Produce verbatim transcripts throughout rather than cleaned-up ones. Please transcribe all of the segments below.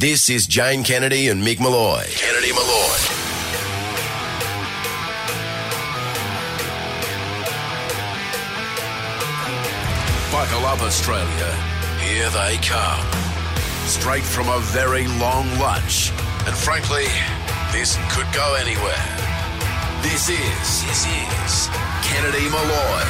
This is Jane Kennedy and Mick Malloy. Kennedy Malloy. Buckle up, Australia. Here they come. Straight from a very long lunch. And frankly, this could go anywhere. This is, this is Kennedy Malloy.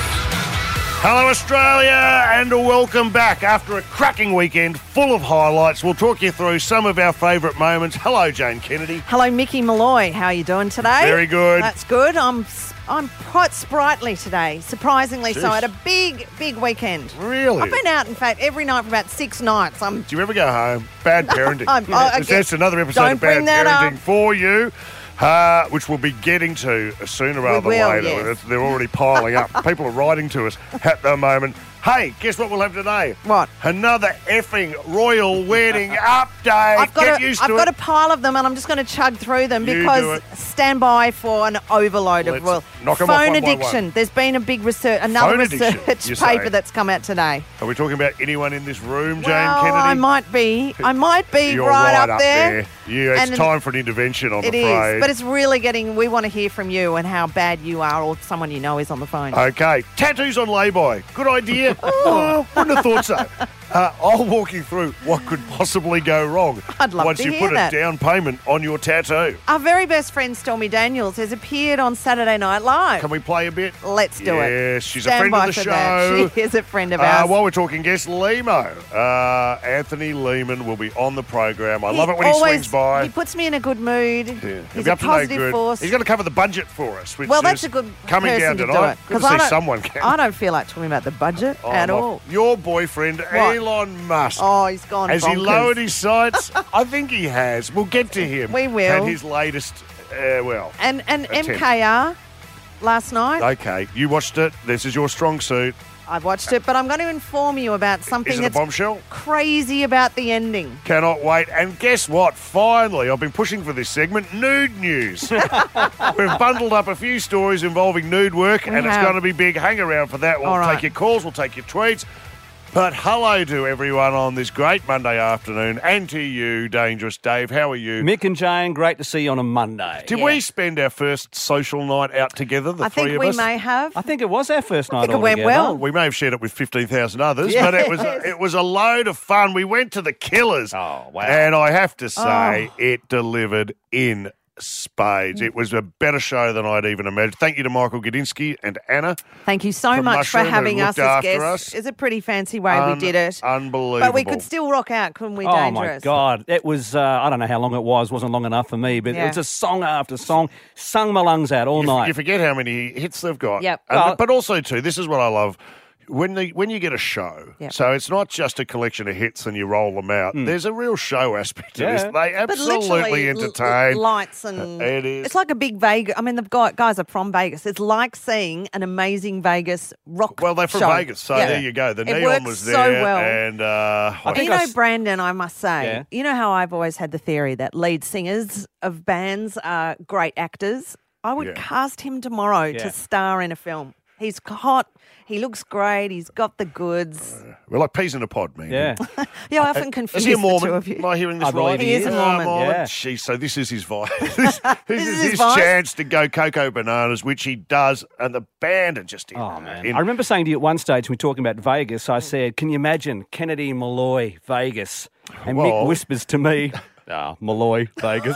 Hello, Australia, and welcome back. After a cracking weekend full of highlights, we'll talk you through some of our favourite moments. Hello, Jane Kennedy. Hello, Mickey Malloy. How are you doing today? Very good. That's good. I'm I'm quite sprightly today, surprisingly Jeez. so. I had a big, big weekend. Really? I've been out, in fact, every night for about six nights. I'm. Do you ever go home? Bad parenting. I'm- oh, I That's guess- another episode don't of Bad bring that Parenting up. for you. Uh, which we'll be getting to sooner rather than will, later. yes. They're already piling up. People are writing to us at the moment. Hey, guess what we'll have today? What? Another effing royal wedding update. I've got, Get a, used I've to got it. a pile of them, and I'm just going to chug through them You do because it. stand by for an overload Let's of royal. knock 'em off Phone one by addiction. one. There's been a big research, another Phone addiction, research you paper say? that's come out today. Are we talking about anyone in this room, Jane well, Kennedy? I might be. I might be You're right, right up there. Yeah, it's And time for an intervention, I'm It afraid. is, but it's really getting. We want to hear from you and how bad you are, or someone you know is on the phone. Okay, tattoos on lay-by. Good idea. Oh, wouldn't have thought so. Uh, I'll walk you through what could possibly go wrong I'd love once to you hear put that. a down payment on your tattoo. Our very best friend Stormy Daniels has appeared on Saturday Night Live. Can we play a bit? Let's do it. Yes, she's Stand a friend by of the for show. that. She is a friend of Uh, ours. while we're talking guest, Limo. Uh, Anthony Lehman will be on the program. I love it when he always, swings by. He puts me in a good mood. Yeah. He'll He's be a up to no positive good. force. He's going to cover the budget for us, which well, is that's a good coming person down to tonight. do it. Good to I see don't- someone can. I don't feel like talking about the budget Oh, at my- all. Your boyfriend, What? Elon Musk. Oh, he's gone Has he bonkers. lowered his sights? I think he has. We'll get to him. We will. And his latest, uh, well. And and Attempt. M K R last night. Okay, you watched it. This is your strong suit. I watched it, but I'm going to inform you about something Is it a that's bombshell? crazy about the ending. Cannot wait. And guess what? Finally, I've been pushing for this segment, nude news. We've bundled up a few stories involving nude work, We and it's have. going to be big. Hang around for that. We'll All right. take your calls, we'll take your tweets. But hello to everyone on this great Monday afternoon, and to you, Dangerous Dave. How are you? Mick and Jane, great to see you on a Monday. Did Yeah. we spend our first social night out together, the I three think of we us? may have. I think it was our first night think it all went together. well. We may have shared it with fifteen thousand others, but it was Yes. it was a load of fun. We went to the Killers. Oh, wow. And I have to say, Oh. it delivered in spades. It was a better show than I'd even imagined. Thank you to Michael Gudinski and Anna. Thank you so From much Mushroom, for having who us looked as after guests. us. It's a pretty fancy way we Un- did it. Unbelievable. But we could still rock out, couldn't we, Oh, Dangerous? my God. It was, uh, I don't know how long it was. wasn't long enough for me, but Yeah. it was just song after song. Sung my lungs out all You, night. you forget how many hits they've got. Yep. And- Well- but also, too, this is what I love. When the when you get a show, Yep. so it's not just a collection of hits and you roll them out. There's a real show aspect to this. Yeah. They But absolutely literally, l- entertain. l- lights and It is. It's like a big Vegas. I mean, the guy- guys are from Vegas. It's like seeing an amazing Vegas rock. Well, they're from show. Vegas, so Yeah. there you go. The It neon works was so there, well. and uh, I think you I know, s- Brandon, I must say, Yeah. you know how I've always had the theory that lead singers of bands are great actors? I would Yeah. cast him tomorrow Yeah. to star in a film. He's hot. He looks great. He's got the goods. we're like peas in a pod, man. yeah. Yeah, I often Is confuse he a the Mormon? two of you. Am I hearing this I believe right? he is a Oh, Mormon. Yeah. Jeez, so this is his vibe. this, this This is is his his vibe? chance to go Cocoa Bananas, which he does, and the band are just in. Oh, man. in- I remember saying to you at one stage when we were talking about Vegas, I said, can you imagine Kennedy Malloy, Vegas? And Well- Mick whispers to me, ah, Malloy, Vegas.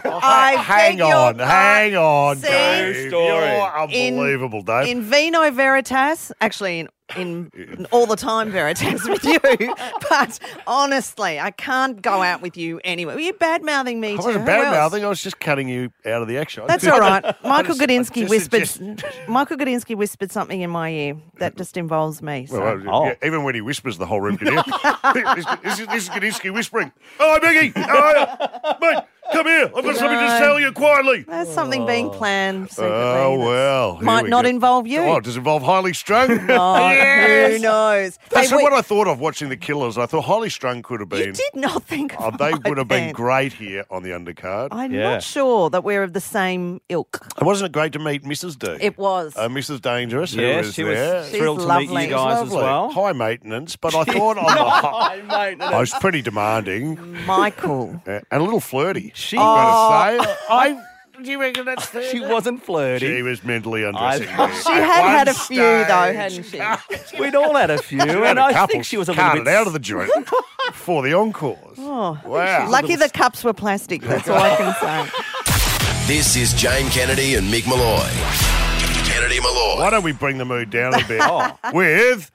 I hang beg your on, hang on, See? Dave. Story. You're In- unbelievable, Dave. In Vino Veritas, actually in, in all the time Veritas with you, but honestly, I can't go out with you anywhere. Were you bad-mouthing me I too? wasn't Who bad else? mouthing. I was just cutting you out of the action. That's all right. Michael just- I Gudinski just- whispered. just- Michael Gudinski whispered something in my ear that just involves me. So. Well, Oh. yeah, even when he whispers, the whole room can hear. this, this, is, this is Gudinski whispering. Oh, Biggie! Oh, mate, Come here. I've got something to No. tell you quietly. There's something being planned secretly. Oh, that well. here Might we not go. involve you. Oh, does it involve Highly Strung? Oh, Yes. who knows? That's Hey, we- what I thought of watching The Killers. I thought Highly Strung could have you been. did not think Oh, of they my would have been band. great here on the undercard. I'm Yeah. not sure that we're of the same ilk. Wasn't it great to meet Missus D? It was. Uh, Missus Dangerous, who Yes, was she there. was She's thrilled to meet lovely. you guys as Lovely. well. High maintenance, but I thought on the High maintenance. I was pretty demanding Michael. uh, and a little flirty. She- I've got Oh. to say. I, do you reckon that's fair? She wasn't flirty. She was mentally undressing I- me. She At had one had a few, though, stage. hadn't she? We'd all had a few, She had and a I couple think she was a little carted bit out of the joint for the encores. Oh, Wow. lucky the cups were plastic. That's all I can say. This is Jane Kennedy and Mick Malloy. Kennedy Malloy. Why don't we bring the mood down a bit Oh. with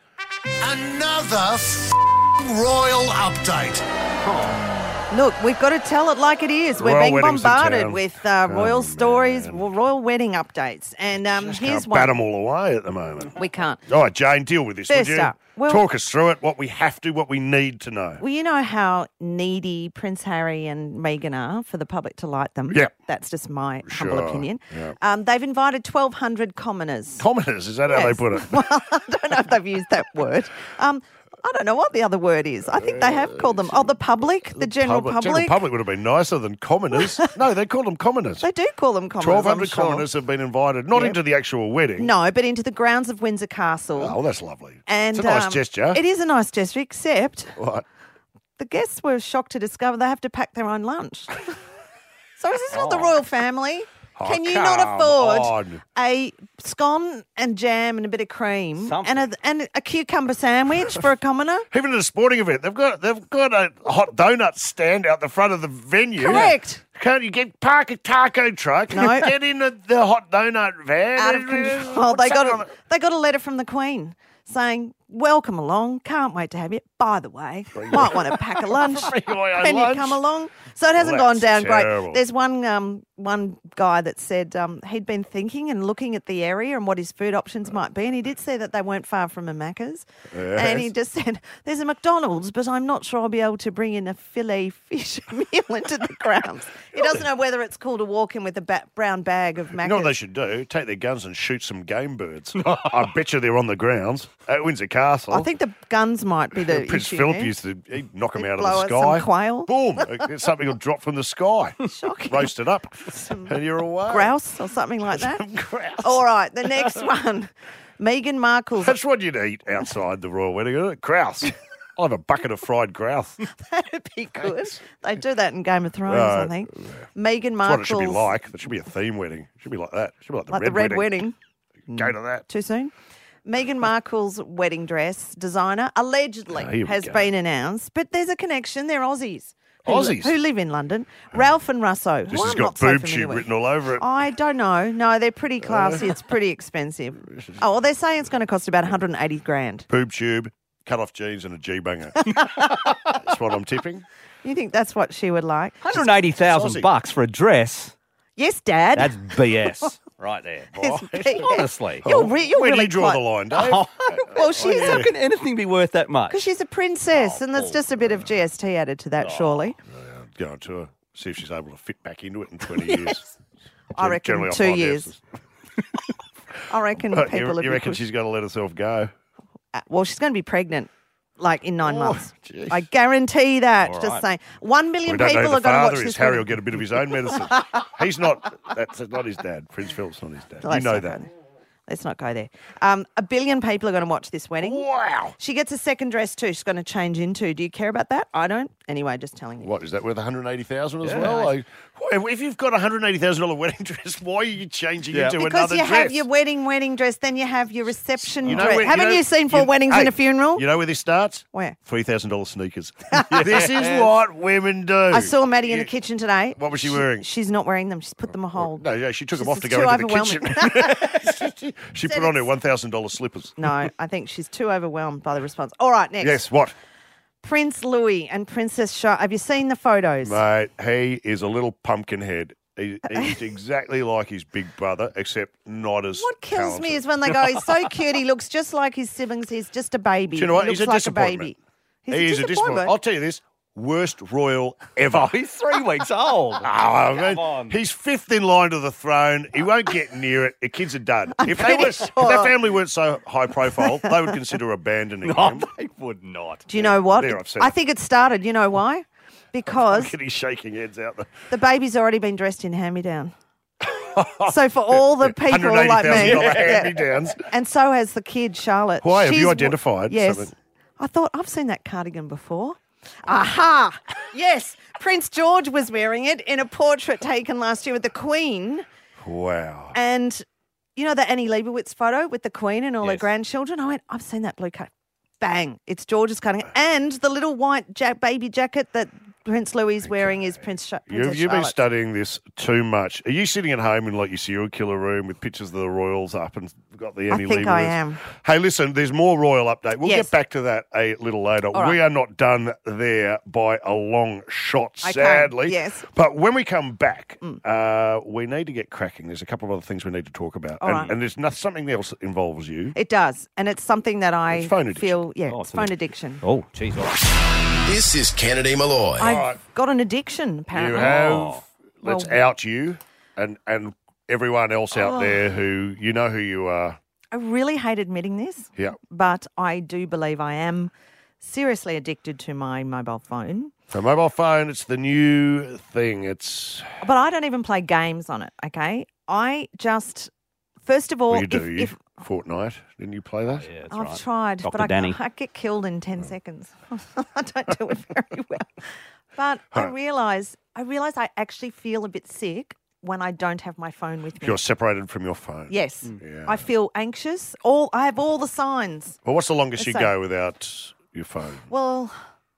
Another f- royal update. Look, we've got to tell it like it is. We're Royal being weddings in bombarded town. with uh, royal Oh, stories, man. w- royal wedding updates. And um, just here's can't bat one. them all away at the moment. We can't. All right, Jane, deal with this, First would you? up, well- Talk us through it, what we have to, what we need to know. Well, you know how needy Prince Harry and Meghan are for the public to like them? Yep. That's just my humble Sure, opinion. yep. Um, they've invited twelve hundred commoners. Commoners, is that how they Yes. put it? Well, I don't know if they've used that word. Um, I don't know what the other word is. I think they have called them, oh, the public, the general public. General public would have been nicer than commoners. No, they called them commoners. They do call them commoners, twelve I'm hundred sure. commoners have been invited, not Yep. into the actual wedding. No, but into the grounds of Windsor Castle. Oh, that's lovely. And it's a nice um, gesture. It is a nice gesture, except What? the guests were shocked to discover they have to pack their own lunch. So is this not the royal family? Oh, Can you come not afford on. a scone and jam and a bit of cream Something. and a, and a cucumber sandwich for a commoner? Even at a sporting event, they've got they've got a hot donut stand out the front of the venue. Correct. Can't you get park a taco truck? No. Get in the, the hot donut van. Out of control. They got a, they got a letter from the Queen saying, welcome along, can't wait to have you. By the way, might want to pack a lunch. Bring my own Can you lunch. come along? So it hasn't Well, gone down that's terrible. great. There's one um, one guy that said um, he'd been thinking and looking at the area and what his food options might be, and he did say that they weren't far from a Macca's. And he Yes. just said, there's a McDonald's, but I'm not sure I'll be able to bring in a filet fish meal into the grounds. He doesn't know whether it's cool to walk in with a ba- brown bag of Macca's. You know what they should do? Take their guns and shoot some game birds. I bet you they're on the grounds at Windsor Castle. I think the guns might be the Prince issue Philip there. used to he'd knock them He'd out of blow the out some sky. quail. Boom! Something will drop from the sky. Shocking. Roast it up, and you're away. Grouse or something like that. Grouse. All right, the next one. Meghan Markle's. That's what you'd eat outside the royal wedding, isn't it? Grouse. I'll have a bucket of fried grouse. That's That'd be good. They do that in Game of Thrones, Uh, I think. Meghan what Markle's. it should be like. It should be a theme wedding. It should be like that. It should be like the like red, the Red wedding. Wedding. Go to that. Too soon? Meghan Markle's wedding dress designer allegedly Oh, here we has go. been announced, but there's a connection. They're Aussies. Who, Aussies? Who live in London. Ralph and Russo. This who has I'm got not so boob familiar tube with. written all over it. I don't know. No, they're pretty classy. It's pretty expensive. Oh, well, they're saying it's going to cost about one hundred eighty grand. Boob tube, cut off jeans, and a G-banger. That's what I'm tipping. You think that's what she would like? one hundred eighty thousand Saucy. bucks for a dress. Yes, Dad. That's B S right there. It's Right. big. Honestly. You're, re- you're Where really do you draw quite- the line, Dave? Oh, Well, she's how can anything be worth that much? because she's a princess, and Oh, there's just a bit of G S T added to that, surely. Go on to her, see if she's able to fit back into it in twenty years. I reckon Generally, I two find years. houses. I reckon But people you, would you be reckon push- she's going to let herself go? Uh, Well, she's going to be pregnant, like in nine Oh, months. jeez. I guarantee that. All just right. saying, one We million don't people know are who the going to watch father this. is. Harry will wedding. get a bit of his own medicine. He's not. That's not his dad. Prince Philip's not his dad. Let's you know not go that. there. Let's not go there. Um, a billion people are going to watch this wedding. Wow. She gets a second dress too. She's going to change into. Do you care about that? I don't. Anyway, just telling you. What is that worth? One hundred eighty thousand as Yeah. well. Like, if you've got a hundred eighty thousand dollar wedding dress, why are you changing Yeah. into Because another you dress? have your wedding wedding dress, then you have your reception You know dress. where- Haven't know- you seen four weddings hey, and a funeral? You know where this starts? Where? Three thousand dollar sneakers. This is what women do. I saw Maddie in You- the kitchen today. What was she wearing? She's not wearing them. She's put them a hold. No, yeah, she took She's- them off to it's go too into the overwhelming. kitchen. she Said put on her it's- one thousand dollar slippers. No, I think she's too overwhelmed by the response. All right, next. Yes, what? Prince Louis and Princess Charlotte. Have you seen the photos? Mate, he is a little pumpkin head. He, he's exactly like his big brother, except not as What kills talented. me is when they go, he's so cute, he looks just like his siblings, he's just a baby. Do you know what? He He's looks a like disappointment. a baby. He's he a is a disappointment. disappointment. I'll tell you this. worst royal ever. Oh, he's three weeks old. Oh, I mean, Come on. he's fifth in line to the throne. He won't get near it. The kids are done. If they pretty were, if sure. their family weren't so high profile, they would consider abandoning No, him. they would not. Do you know what? they're upset. I think it started. You know why? Because Look at his shaking heads out there. the baby's already been dressed in hand-me-down. So for all the people like me, $one hundred eighty thousand dollars yeah. hand-me-downs. And so has the kid, Charlotte. Why? Have you She's- identified Yes. something? I thought, I've seen that cardigan before. Aha! Yes, Prince George was wearing it in a portrait taken last year with the Queen. Wow. And you know the Annie Leibovitz photo with the Queen and all her Yes. grandchildren? I went, I've seen that blue coat. Bang. It's George's cutting. And the little white ja- baby jacket that Prince Louis is wearing is Prince Sh- You've, Princess you've been Charlotte. studying this too much. Are you sitting at home in like your serial killer room with pictures of the royals up and got the I Annie think I Leibovitz? am. Hey, listen, there's more royal update. We'll Yes. get back to that a little later. All right. We are not done there by a long shot, Okay, sadly. yes. But when we come back, uh, we need to get cracking. There's a couple of other things we need to talk about. All and, right. and there's not, something else that involves you. It does. And it's something that I It's phone addiction. feel, yeah, Oh, it's it's an- phone addiction. Oh, jeez. all right. This is Kennedy Malloy. I've got an addiction, You apparently. have, Oh. let's Well- out you and, and everyone else out Oh. there who, you know who you are. I really hate admitting this, Yeah. but I do believe I am seriously addicted to my mobile phone. So mobile phone, it's the new thing. It's But I don't even play games on it, okay? I just, first of all, what you do. if, you, if Fortnite. Didn't you play that? Yeah, that's I've right. tried, Doctor but I, Danny. I get killed in ten seconds. I don't do it very well. But I Huh. realise, I realise I actually feel a bit sick when I don't have my phone with If me. you're separated from your phone. Yes, Yeah. I feel anxious. All I have all the signs. Well, what's the longest you So- go without your phone? Well,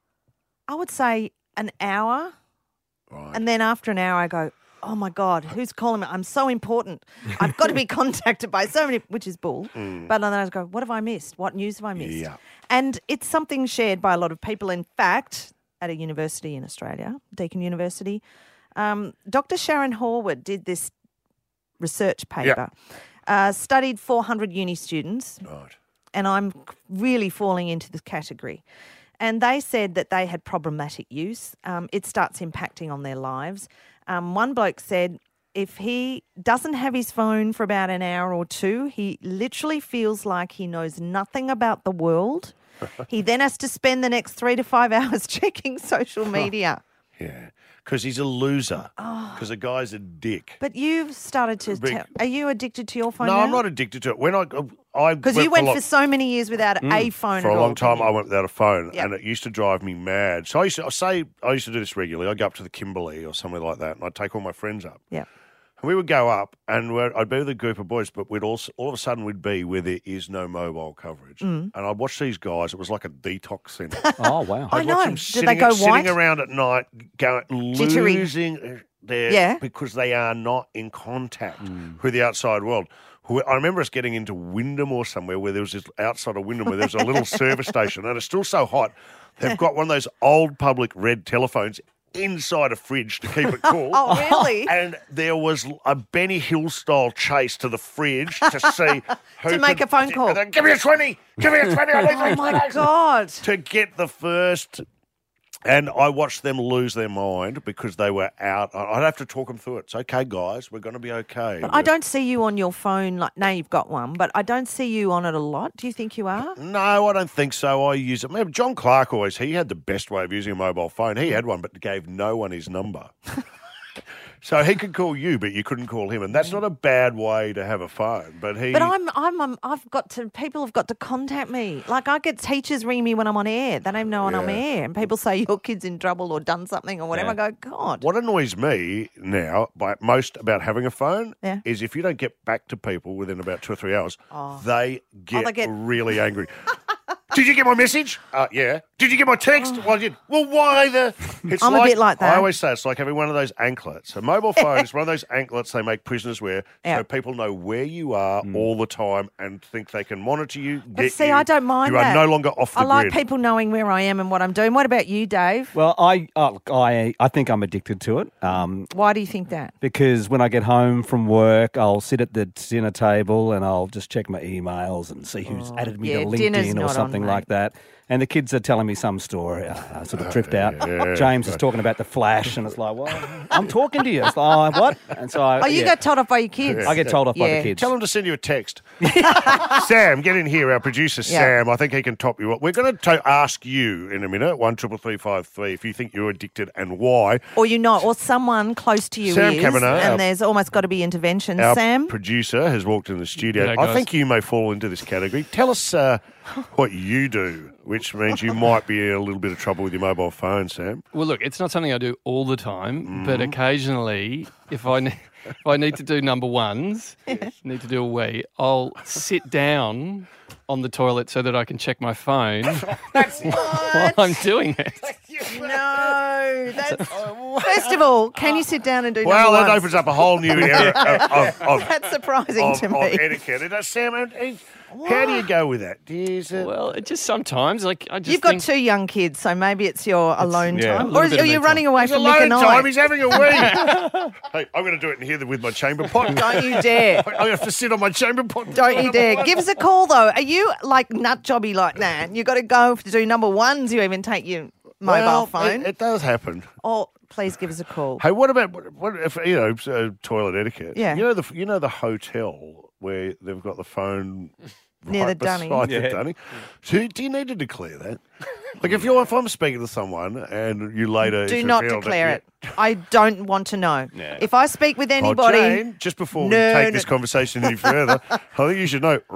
I would say an hour, Right. and then after an hour, I go, "Oh my God, who's calling me? I'm so important. I've got to be contacted by so many," which is bull. But then I go, "What have I missed? What news have I missed?" Mm. Yeah. And it's something shared by a lot of people. In fact, at a university in Australia, Deakin University, um, Doctor Sharon Horwood did this research paper, uh, studied four hundred uni students, Right. and I'm really falling into this category. And they said that they had problematic use. Um, it starts impacting on their lives. Um, one bloke said if he doesn't have his phone for about an hour or two, he literally feels like he knows nothing about the world. He then has to spend the next three to five hours checking social media. Yeah. Because he's a loser. Oh. Because the guy's a dick. But you've started to Big- tell. Are you addicted to your phone No, now? I'm not addicted to it. When I, I Because you for went a long- for so many years without a phone for at a all, long time, didn't I you? went without a phone, Yeah. and it used to drive me mad. So I used to I say I used to do this regularly. I'd go up to the Kimberley or somewhere like that, and I'd take all my friends up. Yeah. And we would go up, and we're, I'd be with a group of boys, but we'd also all of a sudden we'd be where there is no mobile coverage, Mm. and I'd watch these guys. It was like a detox centre. Oh, wow. I I'd know. watch them Did sitting, they go sitting white? around at night, going Jittery. losing their Yeah. because they are not in contact Mm. with the outside world. Who- I remember us getting into Wyndham or somewhere where there was this outside of Wyndham where there was a little service station, and it's still so hot. They've got one of those old public red telephones inside a fridge to keep it cool. Oh, really? And there was a Benny Hill style chase to the fridge to see who To make could- a phone call. and then, give me a twenty, give me a twenty. I need Oh these my twenties." God. To get the first. And I watched them lose their mind because they were out. I- I'd have to talk them through it. It's okay, guys. We're going to be okay. But I don't see you on your phone. Like now you've got one, but I don't see you on it a lot. Do you think you are? No, I don't think so. I use it. Maybe John Clark always, he had the best way of using a mobile phone. He had one, but gave no one his number. So he could call you, but you couldn't call him. And that's not a bad way to have a phone. But he. But I'm, I'm, um, I've got to. People have got to contact me. Like I get teachers ring me when I'm on air. They don't know when I'm Yeah. air, and people say your kid's in trouble or done something or whatever. Yeah. I go, God. What annoys me now, by most about having a phone, Yeah. is if you don't get back to people within about two or three hours, they, get they get- really angry. Did you get my message? Uh, yeah. Did you get my text? Well, I did. Well, why the? It's Oh. I'm a bit like that. I always say it's like having one of those anklets. A mobile phone is one of those anklets they make prisoners wear, Yeah. so people know where you are all the time and think they can monitor you. But get see, you. I don't mind You that. are no longer off the I like grid. people knowing where I am and what I'm doing. What about you, Dave? Well, I, oh, look, I I think I'm addicted to it um, Why do you think that? because when I get home from work, I'll sit at the dinner table and I'll just check my emails and see who's added me yeah, to dinner's LinkedIn or not on something something like that. And the kids are telling me some story. I sort of drift out. yeah, James is talking about the Flash, and it's like, well, I'm talking to you. It's like, oh, what? And so I, Oh, you yeah, got told off by your kids. I get told off by Yeah. the kids. Tell him to send you a text. Sam, get in here. Our producer, Yeah. Sam. I think he can top you up. We're going to ask you in a minute, one triple three five three, if you think you're addicted and why. Or you know, or someone close to you Sam is, Kavanagh, and our- there's almost got to be intervention. Our Sam? producer has walked in the studio. G'day, I guys. think you may fall into this category. Tell us uh, what you do, which means you might be in a little bit of trouble with your mobile phone, Sam. Well, look, it's not something I do all the time, but occasionally, if I ne- if I need to do number ones, need to do a wee, I'll sit down on the toilet so that I can check my phone while I'm doing it. No, that's first of all, can you sit down and do Well, number that ones? opens up a whole new area of, of, of, That's surprising of, to of me. etiquette. It does, Sam, and- and how do you go with that? Is it... Well, it just sometimes, like, I just You've got think, two young kids, so maybe it's your alone yeah, a time. little Or is, bit of are you me running away It's from Nick alone and I? time. He's having a wee. Hey, I'm going to do it in here with my chamber pot. Don't you dare. I have to sit on my chamber pot. Don't you dare. Give us a call, though. Are you, like, nut jobby like that? you got to go to do number ones. You even take your mobile Well, phone. It, it does happen. Or please give us a call. Hey, what about what, what if you know uh, toilet etiquette? Yeah. You know the you know the hotel where they've got the phone Near right the dunny. beside Yeah. the dunny. So do you need to declare that? Like if you're if I'm speaking to someone and you later Do if you not feel that declare you- it. I don't want to know. Yeah. If I speak with Oh, anybody, Jane, just before we No, take no. this conversation any further, I think you should know.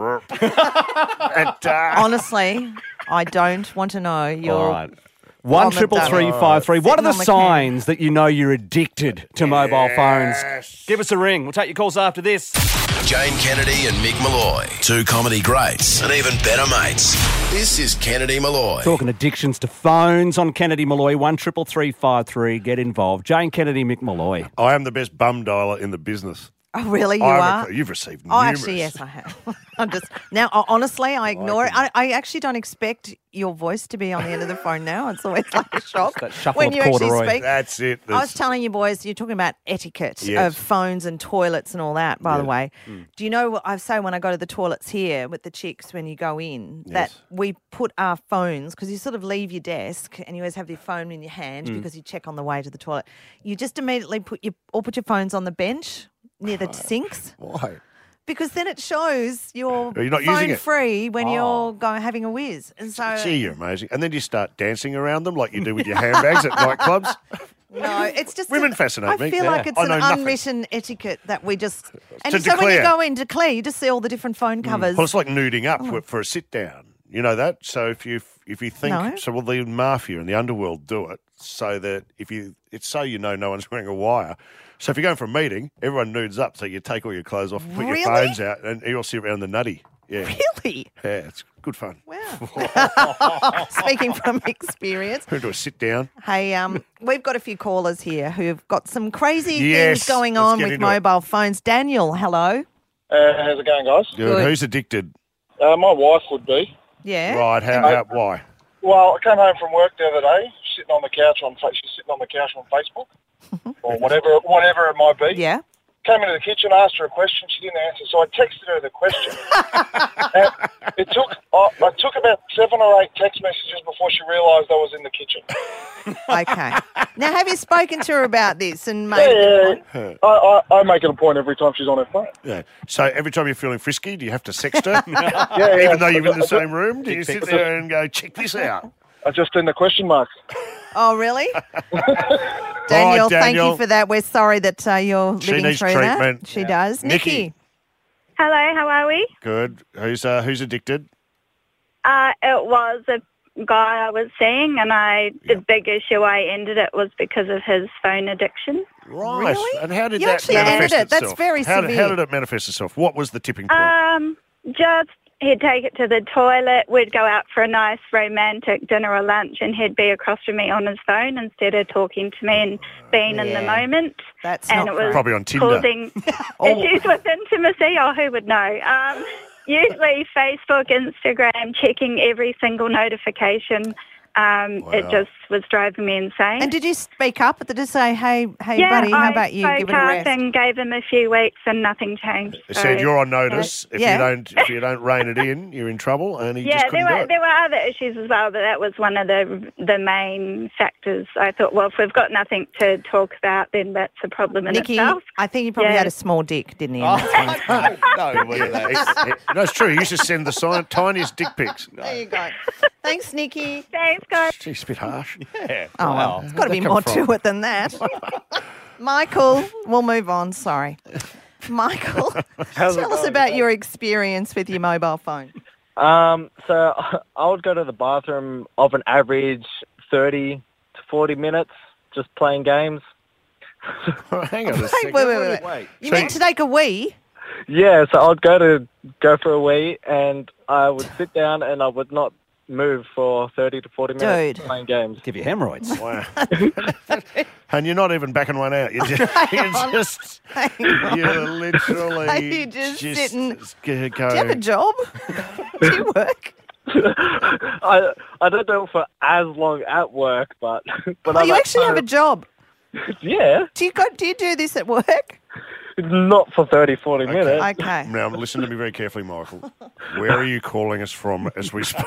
and, uh, honestly, I don't want to know your. All right. One on the triple dummy. three five three. What are Sitting the on the can. signs that you know you're addicted to mobile phones? Yes. Give us a ring. We'll take your calls after this. Jane Kennedy and Mick Malloy. Two comedy greats and even better mates. This is Kennedy Malloy. Talking addictions to phones on Kennedy Malloy. One triple three five three. Get involved. Jane Kennedy, Mick Malloy. I am the best bum dialer in the business. Oh, really? You I'm are? a- you've received Oh, numerous. actually, yes, I have. I'm just now. uh, Honestly, I ignore it. I, I actually don't expect your voice to be on the end of the phone now. It's always like a shock that shuffle when of you actually corduroy. speak. That's it. I was That's- telling you boys, you're talking about etiquette Yes. of phones and toilets and all that, by the way. Do you know what I say when I go to the toilets here with the chicks when you go in, that Yes. we put our phones, because you sort of leave your desk and you always have your phone in your hand because you check on the way to the toilet. You just immediately put your, or put your phones on the bench near the sinks. Why? Because then it shows you're, You're not phone using it. free when Oh. you're going having a whiz. And so Gee, you're amazing. And then you start dancing around them like you do with your handbags at nightclubs. no, it's just Women an- fascinate I me. feel Yeah. like it's I an know nothing. unwritten etiquette that we just and To so when you declare. go in declare, you just see all the different phone covers. Well, it's like nuding up Oh. for, for a sit down. You know that? So if you if you think No. so, well, the mafia and the underworld do it so that if you it's so you know no one's wearing a wire. So if you're going for a meeting, everyone nudes up. So you take all your clothes off, put Really? your phones out, and you all sit around the nutty. Yeah, Really? yeah, it's good fun. Wow. Speaking from experience. We're into a sit down. Hey, um, we've got a few callers here who've got some crazy Yes, things going let's on get with into it. mobile phones. Daniel, hello. Uh, how's it going, guys? Good. Good. Who's addicted? Uh, my wife would be. Yeah. Right? How? how why? Well, I came home from work the other day, sitting on the couch on Fa- she's sitting on the couch on Facebook or whatever whatever it might be. Yeah. Came into the kitchen, asked her a question, she didn't answer, so I texted her the question. and it took I, I took about seven or eight text messages before she realised I was in the kitchen. Okay. Now, have you spoken to her about this and Yeah, made it a yeah, point? I, I, I make it a point every time she's on her phone. Yeah. So every time you're feeling frisky, do you have to sext her? Yeah, yeah. Even though you're in the I- same room, do you sit there and go, check this out? I just in the question mark. Oh, really? Daniel, thank Daniel. you for that. We're sorry that uh, you're She living needs through treatment. that. She does. Nikki. Nikki. Hello, how are we? Good. Who's uh, who's addicted? Uh, it was a guy I was seeing, and I the big issue I ended it was because of his phone addiction. Right. Really? And how did You that actually manifest ended it. That's itself? very how, Did, how severe. did it manifest itself? What was the tipping point? Um, just he'd take it to the toilet. We'd go out for a nice romantic dinner or lunch, and he'd be across from me on his phone instead of talking to me and being in the Yeah. moment. That's and not it was Probably on Tinder. causing issues with intimacy. Oh, who would know? Um, usually Facebook, Instagram, checking every single notification. Um, It Wow. just was driving me insane. And did you speak up? Did you say, hey, hey, yeah, buddy, how I about you? spoke Give it a up rest. and gave him a few weeks and nothing changed. He So, said you're on notice. If Yeah. you don't, if you don't rein it in, you're in trouble. And he Yeah, just couldn't there do were it. there were other issues as well, but that was one of the the main factors. I thought, well, if we've got nothing to talk about, then that's a problem in Nikki, itself. I think he probably Yeah. had a small dick, didn't he? Oh. And that's why he's- no, it wasn't that. no, it's true. He used to send the sign, tiniest dick pics. There you go. Thanks, Nikki. Thanks, guys. Geez, a bit harsh. Yeah. Oh, well, Wow. it's got to be Where'd that more come to it than that. Michael, we'll move on. Sorry. Michael, tell us about your experience with your mobile phone. Um, so I would go to the bathroom of an average thirty to forty minutes just playing games. Hang on a Wait, second. wait, wait, wait. Wait. You So- meant to take a wee? Yeah, so I'd go to go for a wee and I would sit down and I would not move for thirty to forty minutes Dude. playing games. Give you hemorrhoids. Wow. And you're not even backing one out. You're just, you're, just, you're literally Are you just sitting- g- go, Do you have a job? Do you work? I I don't do it for as long at work, but but Oh, I'm you at actually have a home. job. Yeah, Do you go? Do you do this at work? not for thirty, forty minutes. Okay. Now, listen to me very carefully, Michael. Where are you calling us from as we speak?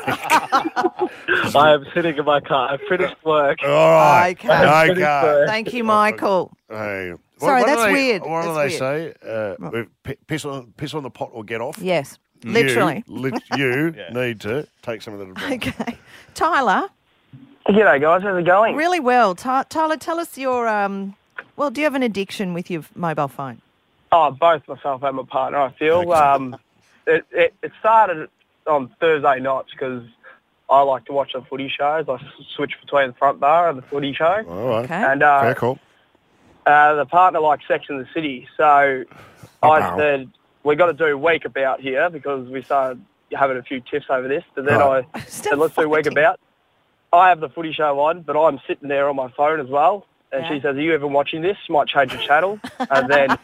I am sitting in my car. I finished work. All right. Okay. Okay. Thank you, Michael. Hey. Sorry, what, what that's do they, weird. What do That's they say? Uh, p- piss, on, piss on the pot or get off? Yes, literally. You, lit, you need to take some of that advice. Okay. Tyler, G'day, guys. How's it going? really well. Ty- Tyler, tell us your, um, well, do you have an addiction with your mobile phone? Oh, both myself and my partner, I feel. Okay. Um, it, it, it started on Thursday nights because I like to watch the footy shows. I s- switch between the front bar and the footy show. All right. Okay. And uh, Fair call. uh, the partner likes Sex and the City. So Oh, I wow. said, we got to do a week about here because we started having a few tiffs over this. And then Right. I Still said, let's do a week fighting. about. I have the footy show on, but I'm sitting there on my phone as well. And Yeah. she says, are you even watching this? Might change the channel. And then,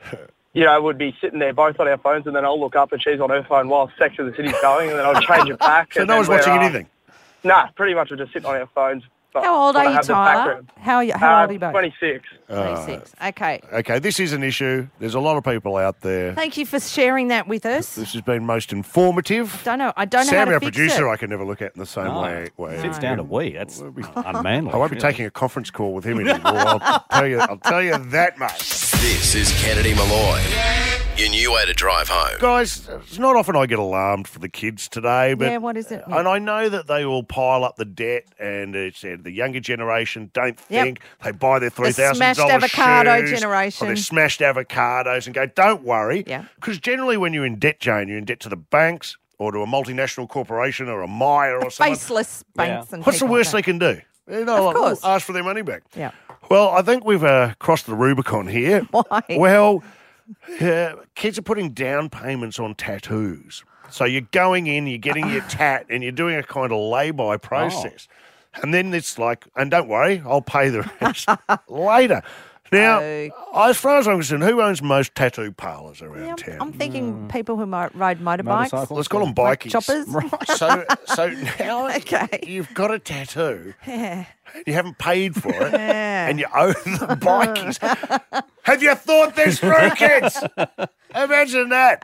you know, we'd be sitting there both on our phones, and then I'll look up and she's on her phone while Sex and the City's going, and then I'll change it back. So and no then one's we're, watching uh, anything? Nah, pretty much we're just sitting on our phones. But How old wanna are you, have the Tyler? background. How, are you, how Uh, old are you both? twenty-six. twenty-six. Okay. Okay, this is an issue. There's a lot of people out there. Thank you for sharing that with us. This has been most informative. Don't know. I don't know Sam, how to our fix producer, it. I can never look at in the same No. way. way. Sits down to we. That's unmanly. I won't be taking a conference call with him anymore. I'll tell you. I'll tell you that much. This is Kennedy Malloy. Your new way to drive home. Guys, it's not often I get alarmed for the kids today, but Yeah, what is it? and I know that they all pile up the debt, and it's uh, the younger generation don't Yep. think they buy their three thousand smashed dollars avocado shoes, generation. or their smashed avocados, and go, don't worry, Yeah. because generally when you're in debt, Jane, you're in debt to the banks or to a multinational corporation or a Myer or something. Faceless banks and What's the people worst like they can do? You know, Of course. ask for their money back. that. Yeah. Well, I think we've uh, crossed the Rubicon here. Why? Well, uh, kids are putting down payments on tattoos. So you're going in, you're getting your tat, and you're doing a kind of lay-by process. And then it's like, and don't worry, I'll pay the rest later. Now, Okay. as far as I'm concerned, who owns most tattoo parlours around Yeah, town? I'm thinking people who mo- ride motorbikes. Motorcycles. Let's call them Like bikies. choppers. So, so now Okay. you've got a tattoo. Yeah. You haven't paid for it, Yeah. and you owe the bikies. Have you thought this through, kids? Imagine that.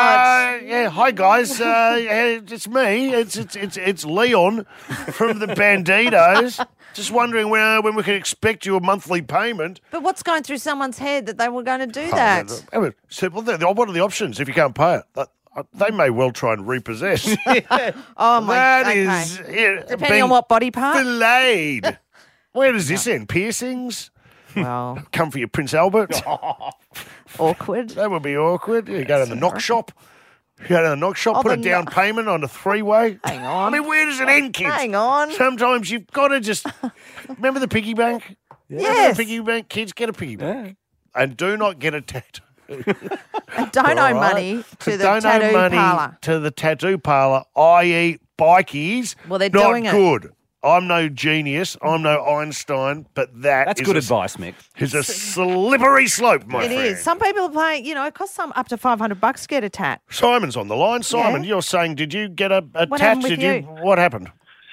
Uh, yeah, hi guys. Uh, yeah, it's me. It's it's it's it's Leon from the Banditos. Just wondering when uh, when we can expect your monthly payment. But what's going through someone's head that they were going to do Oh, that? I mean, so, well, the- what are the options if you can't pay it? Uh, uh, They may well try and repossess. Oh my! That okay. is yeah, Depending being on what body part. filleted. Where does this end? Piercings? Well, Come for your Prince Albert? awkward. That would be awkward. You go to the knock shop. You go to the knock shop, Oh, put a the down kno- payment on a three-way. Hang on. I mean, where does it end, kids? Hang on. Sometimes you've got to just... Remember the piggy bank? Remember Yes. the piggy bank? Kids, get a piggy bank. Yeah. And do not get a tattoo. And don't owe All right? money to the Don't tattoo owe money parlour. to the tattoo parlour, that is bikies. Well, they're not doing it. good. I'm no genius. I'm no Einstein, but that That's is good a, advice, Mick. is a slippery slope, my It friend. is. Some people are paying. You know, it costs some up to five hundred bucks to get a tat. Simon's on the line. Simon, Yeah. you're saying, did you get a, a What tat? happened with Did you? you? What happened?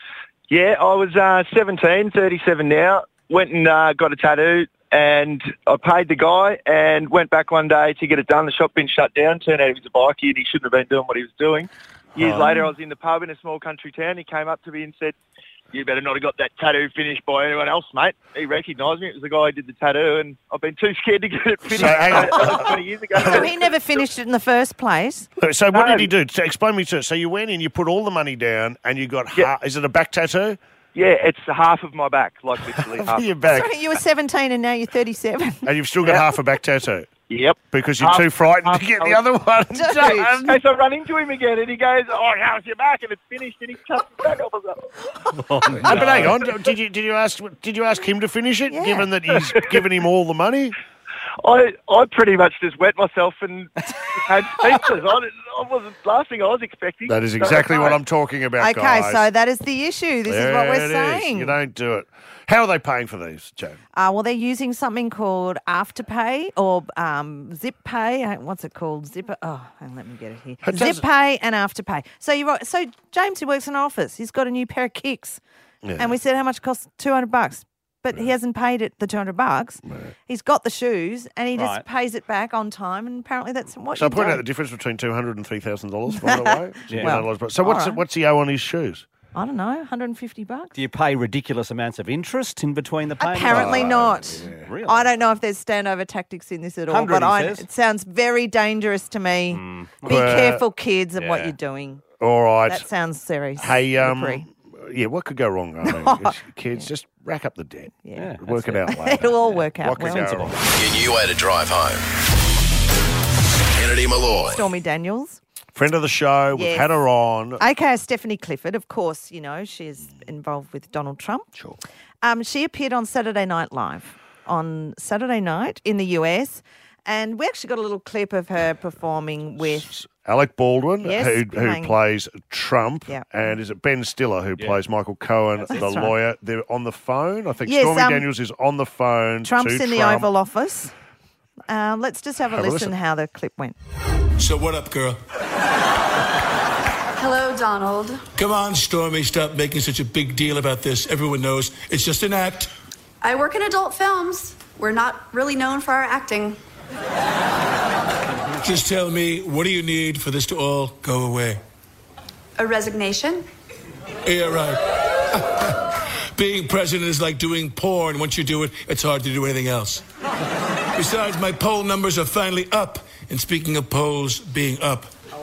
Yeah, I was uh, seventeen, thirty-seven now. Went and uh, got a tattoo, and I paid the guy and went back one day to get it done. The shop been shut down. Turned out he was a bikie and he shouldn't have been doing what he was doing. Years Oh. later, I was in the pub in a small country town. He came up to me and said, "You better not have got that tattoo finished by anyone else, mate." He recognised me. It was the guy who did the tattoo, and I've been too scared to get it finished. So, hang on. That was twenty years ago. So he never finished it in the first place. So what No. did he do? So explain me to. So you went in, you put all the money down, and you got. Yeah. Ha- is it a back tattoo? Yeah, it's half of my back, like literally half. Your back, So you were seventeen and now you're thirty-seven. and you've still got Yeah. half a back tattoo Yep. because you're Half- too frightened half- to get the other one Dude. done. Okay, so I run into him again, and he goes, "Oh, how's your back?" And it's finished, and he cuts his back off. I was like, Oh, but hang on, did you did you ask did you ask him to finish it? Yeah. Given that he's given him all the money. I, I pretty much just wet myself and had speechless. I, didn't- I wasn't last thing I was expecting. That is exactly what I'm talking about, Okay, guys. so that is the issue. This is what There we're it is. saying. You don't do it. How are they paying for these, Joan? Uh, well, they're using something called Afterpay or um, Zip Pay. Uh, What's it called? Zip. Oh, hang on, let me get it here. It Zip does- Pay and Afterpay. So you are so James, who works in an office, he's got a new pair of kicks, Yeah. and we said how much it costs? Two hundred bucks. But he hasn't paid it the two hundred bucks. He's got the shoes, and he just Right. pays it back on time. And apparently, that's what So I you point do. out the difference between two hundred and three thousand dollars. By the way, Yeah. Well, so what's all right. what's he owe on his shoes? I don't know, one hundred fifty bucks. Do you pay ridiculous amounts of interest in between the payments? Apparently not. Really? I don't know if there's standover tactics in this at all, one hundred, but he I, says. it sounds very dangerous to me. Be Well, careful, kids, and what yeah. you're doing. All right. That sounds serious. Hey, um, slippery. yeah, what could go wrong? I mean, it's- kids, just rack up the debt. Yeah. Work it out later. It'll all work out What could well. go wrong? Your new way to drive home. Kennedy Malloy. Stormy Daniels, Friend of the show, we've Yes. had her on. aka Stephanie Clifford, of course, you know, she's involved with Donald Trump. Sure. Um, she appeared on Saturday Night Live on Saturday night in the U S, and we actually got a little clip of her performing with Alec Baldwin, Yes, who, who playing- plays Trump, Yeah. and is it Ben Stiller who plays Michael Cohen, the right. lawyer? They're on the phone. I think Yes, Stormy um, Daniels is on the phone. Trump's to in the Trump. Oval Office. Um, let's just have a Have a listen listen. how the clip went. So what up, girl? Hello, Donald. Come on, Stormy, stop making such a big deal about this. Everyone knows it's just an act. I work in adult films. We're not really known for our acting. Just tell me, what do you need for this to all go away? A resignation? Yeah, right. Being president is like doing porn. Once you do it, it's hard to do anything else. Besides, my poll numbers are finally up. And speaking of polls being up.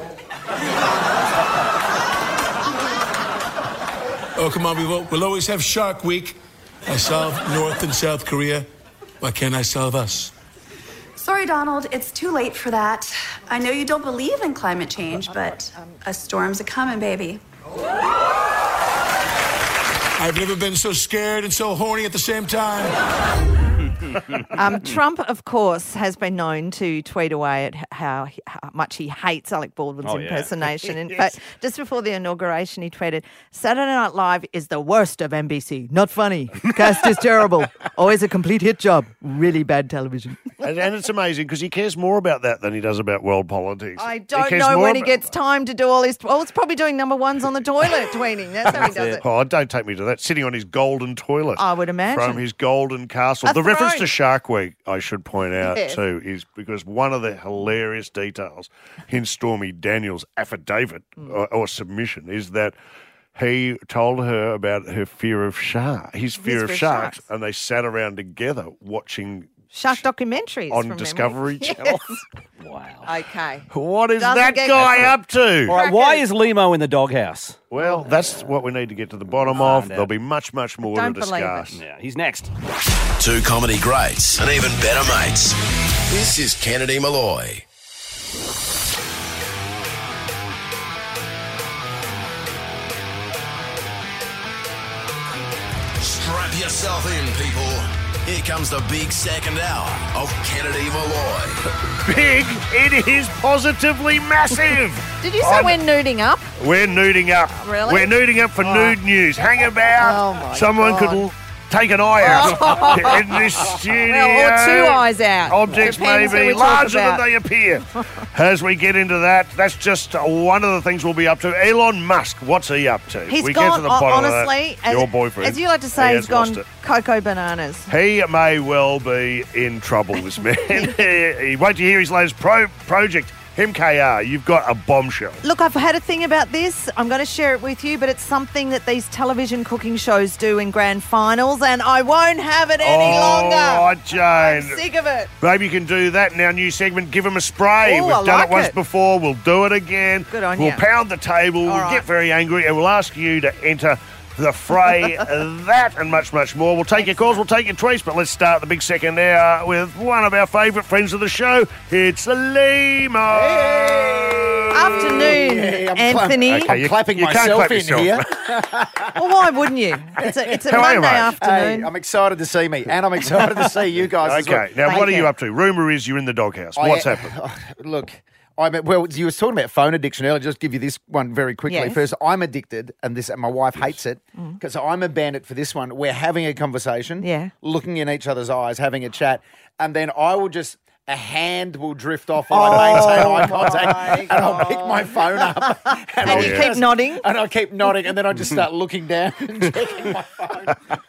Oh, come on, we will, we'll always have Shark Week. I solved North and South Korea. Why can't I solve us? Sorry, Donald, it's too late for that. I know you don't believe in climate change, but a storm's a coming, baby. I've never been so scared and so horny at the same time. Um, Trump, of course, has been known to tweet away at h- how, how much he hates Alec Baldwin's Oh, yeah. impersonation. In fact, just before the inauguration, he tweeted, "Saturday Night Live is the worst of N B C. Not funny. Cast is terrible. Always a complete hit job. Really bad television." And, and it's amazing because he cares more about that than he does about world politics. I He don't cares know more when he about- gets time to do all his... Oh, it's probably doing number ones on the toilet tweeting. That's how he does it. Oh, don't take me to that. Sitting on his golden toilet. I would imagine. From his golden castle. A the reference to throne. Shark Week, I should point out Yes. too, is because one of the hilarious details in Stormy Daniels' affidavit Hmm. or, or submission is that he told her about her fear of shark, his fear His of fear of sharks, sharks. and they sat around together watching Shark documentaries on from memory. Discovery Yes. Channel. Wow. Okay. What is Doesn't that get- guy up to? All right, why is Limo in the doghouse? Well, that's what we need to get to the bottom Find of. out. There'll be much, much more Don't to believe it. discuss. Yeah, he's next. Two comedy greats and even better mates. This is Kennedy Malloy. Strap yourself in, people. Here comes the big second hour of Kennedy Malloy. Big, it is positively massive. Did you say I'm- we're nuding up? We're nuding up. Really? We're nuding up for Oh. nude news. Hang about. Oh, my Someone God. could take an eye out in this studio. Well, or two eyes out. Objects may Depends who be we talk larger about. than they appear. As we get into that, that's just one of the things we'll be up to. Elon Musk, what's he up to? He's we gone, get to the bottom honestly, of that. as, Your boyfriend. as you like to say, he he's has lost gone it. cocoa bananas. He may well be in trouble, this man. Wait till you hear his latest pro- project. M K R, you've got a bombshell. Look, I've had a thing about this. I'm going to share it with you, but it's something that these television cooking shows do in grand finals, and I won't have it any All longer. right, Jane. I'm sick of it. Maybe you can do that in our new segment, Give Them a Spray. Ooh, We've I done like it once it. before. We'll do it again. Good on we'll you. pound the table. All we'll right. get very angry, and we'll ask you to enter the fray. That and much, much more. We'll take your calls, we'll take your tweets, but let's start the big second hour with one of our favourite friends of the show. It's Limo. Afternoon, Yeah, I'm Anthony. Cla- I'm you- clapping you can't myself clap in yourself. here. Well, why wouldn't you? It's a, it's a How are you, Monday mate? afternoon. Hey, I'm excited to see me, and I'm excited to see you guys as well. Okay, now Thank what are you. you up to? Rumour is you're in the doghouse. I- What's happened? Look, I mean, well, you were talking about phone addiction earlier. Just give you this one very quickly. Yes. First, I'm addicted, and this, and my wife hates it because I'm a bandit for this one. We're having a conversation, Yeah. looking in each other's eyes, having a chat, and then I will just. A hand will drift off while I maintain eye contact, and I'll pick my phone up, and, And I'll you Yeah. keep just- nodding. and I'll keep nodding, and then I just start looking down and checking my phone.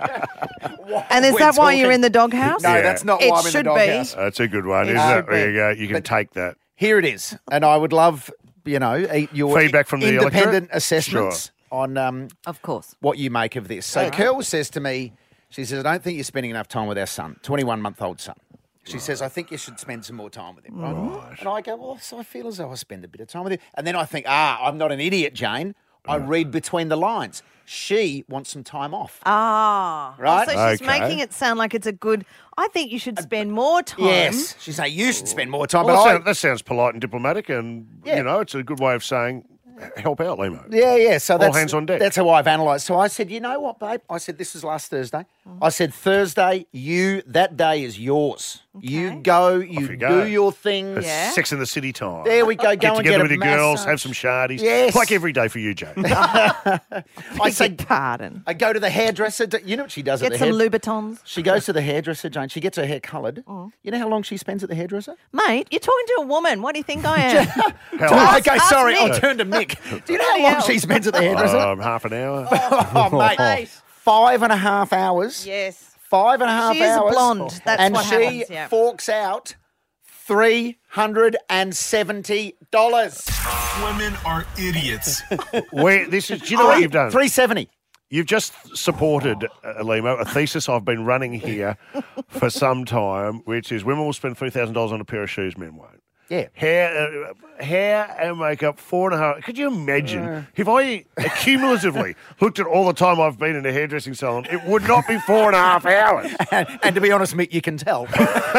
While And is we're that why you're talking. in the doghouse? No, Yeah. that's not It why I'm in should the be. doghouse. That's a good one, It isn't it? should There be. you go. You can But- take that. Here it is, and I would love, you know, e- your Feedback from the independent electorate? assessments on um, Of course. what you make of this. So Curl says to me, she says, "I don't think you're spending enough time with our son, twenty-one-month-old son." She says, "I think you should spend some more time with him." Right? And I go, "Well, so I feel as though I spend a bit of time with him." And then I think, "Ah, I'm not an idiot, Jane. I read between the lines. She wants some time off." Ah. Right? So she's Okay. making it sound like it's a good. I think you should spend more time. Yes, she's saying you should spend more time. Well, but that, I, sounds, that sounds polite and diplomatic, and, Yeah. you know, it's a good way of saying, help out, Limo. Yeah, yeah. So that's hands on deck. That's how I've analysed. So I said, you know what, babe? I said this was last Thursday. I said Thursday, you that day is yours. You go, you, you go. do your thing. It's Yeah. Sex in the City time. There we go. Go Get and together get with a your girls, massage. have some shardies. Yes. It's like every day for you, Jane. I say, Beg pardon. I go to the hairdresser. Do- You know what she does Get at the some hair? Louboutins. She goes to the hairdresser, Jane. She gets her hair coloured. You know how long she spends at the hairdresser? Mate, you're talking to a woman. What do you think I am? How Oh, long? okay, ask sorry. Nick. I'll turn to Mick. Do you know how long hell. she spends at the hairdresser? Um, half an hour. oh, mate. Five and a half hours. Yes. Five and a half She is a hours. blonde. That's and what she happens, yeah. forks out three hundred seventy dollars. Women are idiots. Where, this is, do you know what you've done? three seventy. You've just supported, uh, Limo, a thesis I've been running here for some time, which is women will spend three thousand dollars on a pair of shoes, men won't. Yeah. Hair, uh, hair and makeup, four and a half. Could you imagine if I cumulatively looked at all the time I've been in a hairdressing salon, it would not be four and a half hours. And, and to be honest, Mick, you can tell.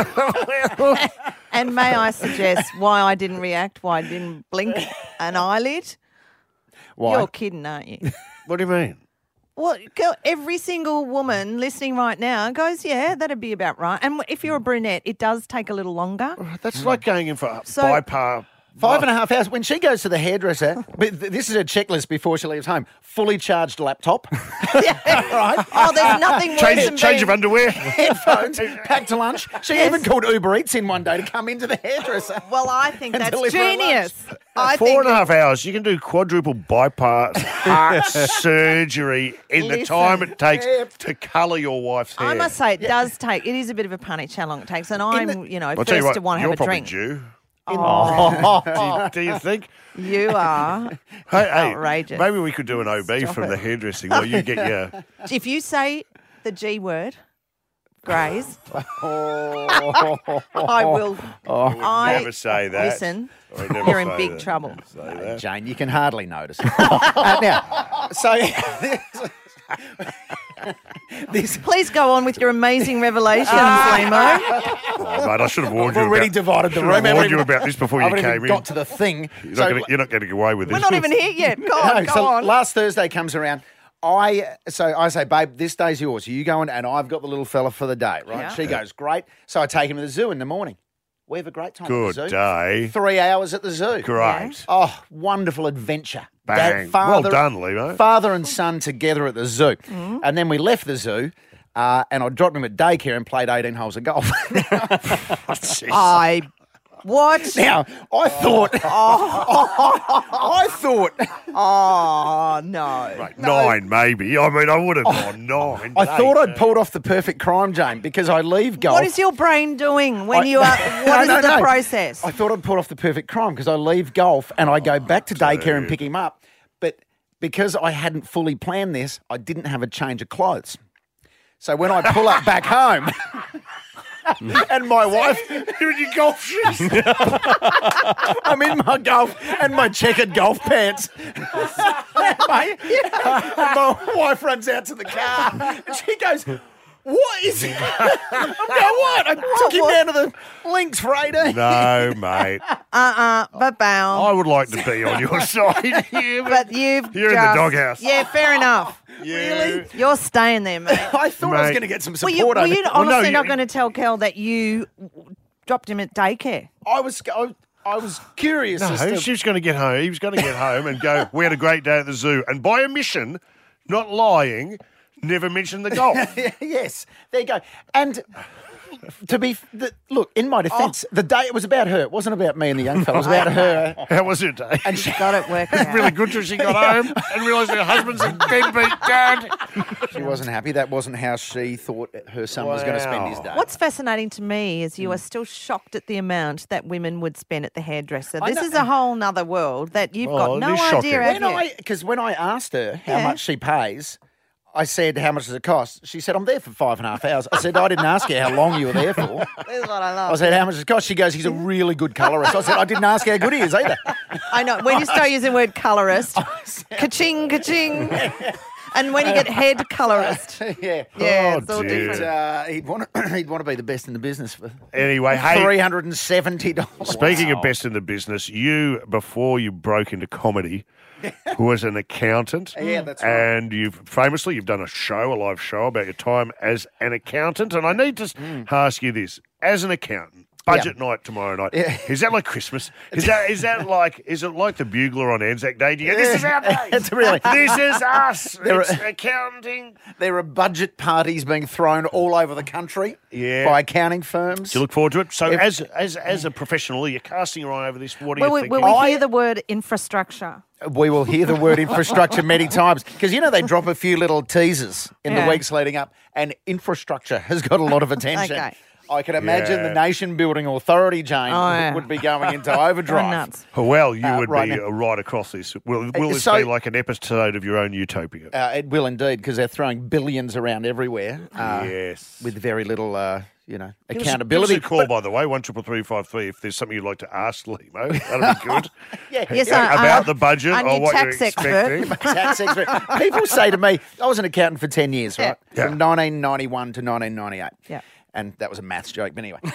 And may I suggest why I didn't react, why I didn't blink an eyelid? Why? You're kidding, aren't you? What do you mean? Well, girl, every single woman listening right now goes, yeah, that'd be about right. And if you're a brunette, it does take a little longer. That's like going in for a So- bypass. Five and a half hours. When she goes to the hairdresser, but th- this is her checklist before she leaves home. Fully charged laptop. right? Oh, there's nothing worse Change, than change being... of underwear. Headphones, packed to lunch. She even called Uber Eats in one day to come into the hairdresser. Well, I think And that's deliver a lunch. genius. I Four think and a half hours. You can do quadruple bypass heart surgery in the Listen. time it takes to colour your wife's hair. I must say, it does take, it is a bit of a punch how long it takes. And I'm, the- you know, I'll first tell you what, to want to you're have a probably drink. due. Oh, do, you, do you think? you are. Hey, hey, Outrageous. maybe we could do an O B Stop from it. the hairdressing while you get your. If you say the G word, Graze, I will. I Never say that. Listen, I would never you're in say big that. trouble. Say that. Jane, you can hardly notice. uh, now, so this. Please go on with your amazing revelations, Limo. Oh, mate, I should have warned you. I've already about, divided the should room. have I warned you haven't about this before I you haven't came even in. got to the thing. You're So- not gonna- you're not going to get away with this. We're not even here yet. Go on, No, go so on. last Thursday comes around. I so I say, babe, this day's yours. You go in, and I've got the little fella for the day, right? Yeah. She goes, great. So I take him to the zoo in the morning. We have a great time Good at the zoo. day. Three hours at the zoo. Great. Oh, wonderful adventure. Bang. Dad, father, Well done, Limo. Father and son together at the zoo. And then we left the zoo. uh, and I dropped him at daycare and played eighteen holes of golf. I what? Now I thought, I thought, oh no, Right, nine maybe. I mean, I would have gone nine. I but thought eight, I'd pulled off the perfect crime, Jane, because I leave golf. What is your brain doing when I- you are? What No, is no, the no. process? I thought I'd pulled off the perfect crime because I leave golf and I go back to daycare and pick him up. But because I hadn't fully planned this, I didn't have a change of clothes. So when I pull up back home, and my wife, You're in your golf shoes. I'm in my golf and my checkered golf pants. my, my wife runs out to the car and she goes, "What is it?" I'm going, "What? I took him down to the links for eighteen. No, mate. Uh-uh, but bow. I would like to be on your side here, But you've You're in the just- doghouse. Yeah, fair enough. Really? You're staying there, mate. I thought I was Mate. going to get some Were support. you, were over you there. Well, no, honestly not you- going to tell Kel that you dropped him at daycare? I was, I, I was curious. as No, to, she was going to get home. He was going to get home and go, we had a great day at the zoo. And by omission, not lying, never mentioned the golf. Yes, there you go. And to be, the, look, in my defence, Oh. the day it was about her. It wasn't about me and the young fella. It was about her. How was it, Dave? And she, Got it working It's out. really good till she got home and realised her husband's a deadbeat dad. she wasn't happy. That wasn't how she thought her son was going to spend his Wow. day. What's fascinating to me is you are still shocked at the amount that women would spend at the hairdresser. I This know. is a whole nother world that you've Well, got no it is idea. shocking. have When you? I, because when I asked her how Yeah. much she pays, I said, "How much does it cost?" She said, "I'm there for five and a half hours." I said, "I didn't ask you how long you were there for." This is what I I love. said, "How much does it cost?" She goes, "He's a really good colourist." I said, "I didn't ask how good he is either." I know. When you start using the word colourist, ka-ching, ka-ching. And when you get head colourist. yeah. Yeah, Oh, it's all dear. different. Uh, he'd want to, he'd want to be the best in the business for Anyway, hey, three hundred and seventy dollars. speaking of best in the business, you, before you broke into comedy, was an accountant. Yeah, that's right. And you've famously, you've done a show, a live show about your time as an accountant. And I need to s ask you this. As an accountant, budget night tomorrow night, Yeah. is that like Christmas? Is that is that like, is it like the Bugler on Anzac Day? Do you go, this is our day. It's really. This is us. There It's are- accounting. There are budget parties being thrown all over the country Yeah. by accounting firms. Do you look forward to it? So If- as as as a professional, you're casting your eye over this. What do Will you we, think? will we I- hear the word infrastructure? We will hear the word infrastructure many times because, you know, they drop a few little teasers in Yeah. the weeks leading up, and infrastructure has got a lot of attention. Okay. I can imagine Yeah. the Nation Building Authority, Jane, Oh, yeah. would be going into overdrive. Go nuts. Well, you Uh, would right be now- uh, right across this. Will, will this so- be like an episode of your own utopia? Uh, it will indeed because they're throwing billions around everywhere uh, yes. with very little, uh, you know, Give us a- accountability. Give us a call, by the way, one triple three five three. If there's something you'd like to ask Limo, that'd be good. Yeah. Yes, Yeah, I- about I- the budget I'm or your what tax you're expert. expecting. Tax expert. People say to me, I was an accountant for ten years, right? Yeah. From nineteen ninety-one to nineteen ninety-eight. Yeah. And that was a maths joke, but anyway.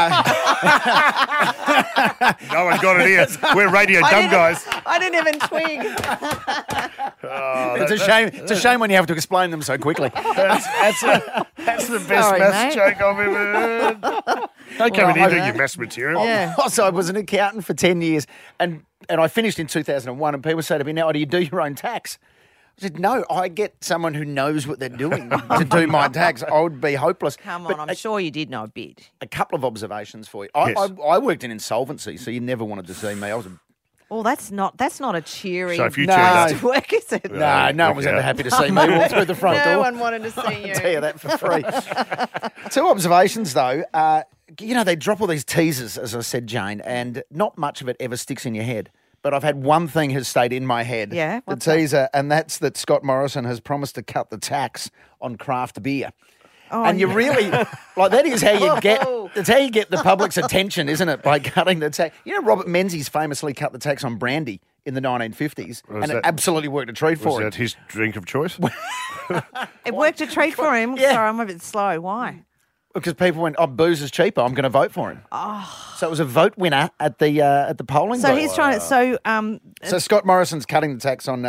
No one got it here. We're radio I dumb didn't- guys. I didn't even twig. Oh, It's a shame. It's a shame when you have to explain them so quickly. That's, that's, a, that's the best Sorry, maths mate. joke I've ever heard. Don't come Well, in here I- do your maths material. Yeah. So I was an accountant for ten years, and and I finished in two thousand one. And people say to me, "Now, do you do your own tax?" I said, "No, I get someone who knows what they're doing to do my tax. I would be hopeless." Come But on, I'm a, sure you did know a bit. a couple of observations for you. I, Yes. I, I worked in insolvency, so you never wanted to see me. I was a Well, that's not that's not a cheery So if you No. turned place up, to work, is it? no, no one was ever okay. happy to see me walk through the front No door. one wanted to see you. I'll tell you that for free. Two observations, though. Uh, you know, they drop all these teasers, as I said, Jane, and not much of it ever sticks in your head. But I've had one thing has stayed in my head. Yeah, the what's that? teaser, and that's that Scott Morrison has promised to cut the tax on craft beer. Oh, and you yeah. really, like, that is how you get, Whoa. that's how you get the public's attention, isn't it? By cutting the tax. You know, Robert Menzies famously cut the tax on brandy in the nineteen fifties, Was and it that- absolutely worked a treat Was for him. that his drink of choice? It worked a treat for him. Yeah. Sorry, I'm a bit slow. Why? Because people went, "Oh, booze is cheaper. I'm going to vote for him." Oh. So it was a vote winner at the uh, at the polling. So booth. he's trying to. So um, So Scott Morrison's cutting the tax on uh,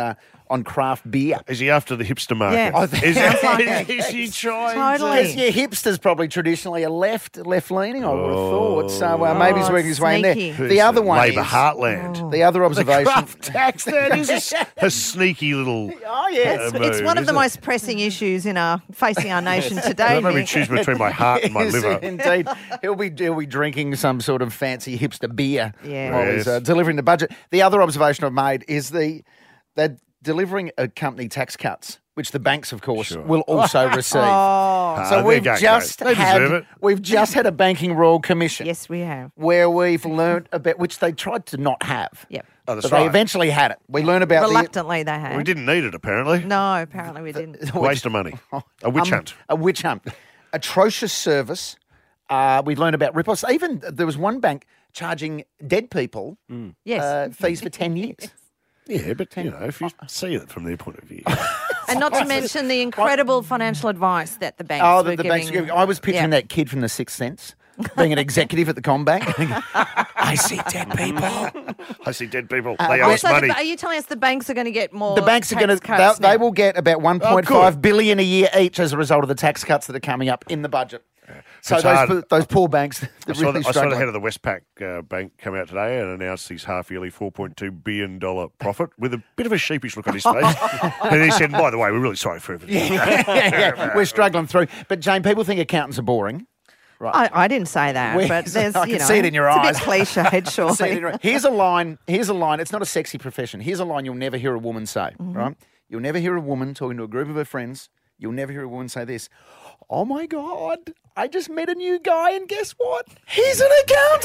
on craft beer. Is he after the hipster market? Yeah. I think- Is, Sounds like is, it. is he trying Totally. Yes, yeah, hipster's probably traditionally a left left leaning, I would have thought. So uh, Oh, maybe he's working his way in sneaky. there. The other one Labour is heartland. the other observation. Craft tax, that is a, s- a sneaky little... Oh yeah, uh, It's, it's move, one of the isn't it? most pressing issues in our facing our nation today. That made me Nick. choose between my heart and my Yes, liver. Indeed, he'll be he'll be drinking some sort of fancy hipster beer Yeah. while he's uh, Yes. delivering the budget. The other observation I've made is the they're delivering a company tax cuts, which the banks, of course, Sure. will also receive. Oh, So Ah, we've they're going just great. They had deserve it. we've just had a banking royal commission yes, we have. where we've learnt about which they tried to not have. Yep. Oh, that's But they right. eventually had it. We learn about Reluctantly, they have. We didn't need it, apparently. No, apparently we didn't. the Waste of money. A witch um, hunt. A witch hunt. Atrocious service. Uh, we learned about rip-offs. Even there was one bank charging dead people Yes. uh, fees for ten years. Yeah, but, you know, if you see it from their point of view. And not to mention the incredible financial advice that the banks Oh, were the, the giving. banks. are giving- I was picturing Yeah. that kid from The Sixth Sense being an executive at the Combank. I see dead people. I see dead people. Uh, They owe us Also, money. the, are you telling us the banks are going to get more? The banks are tax going to. cuts They, they now? will get about one point five billion a year each as a result of the tax cuts that are coming up in the budget. So It's those hard. po- those poor banks, I they're saw, really the, I saw the struggling. head of the Westpac uh, Bank come out today and announce his half-yearly four point two billion dollars profit with a bit of a sheepish look on his face. And he said, by the way, we're really sorry for everything. yeah, yeah, we're struggling through. But Jane, people think accountants are boring. I, I didn't say that, We- but there's, I you can know, see it in your it's eyes. a bit cliched, surely. See it in your- Here's a line. Here's a line. It's not a sexy profession. Here's a line you'll never hear a woman say. Mm-hmm. Right? You'll never hear a woman talking to a group of her friends. You'll never hear a woman say this. Oh my God, I just met a new guy and guess what? He's an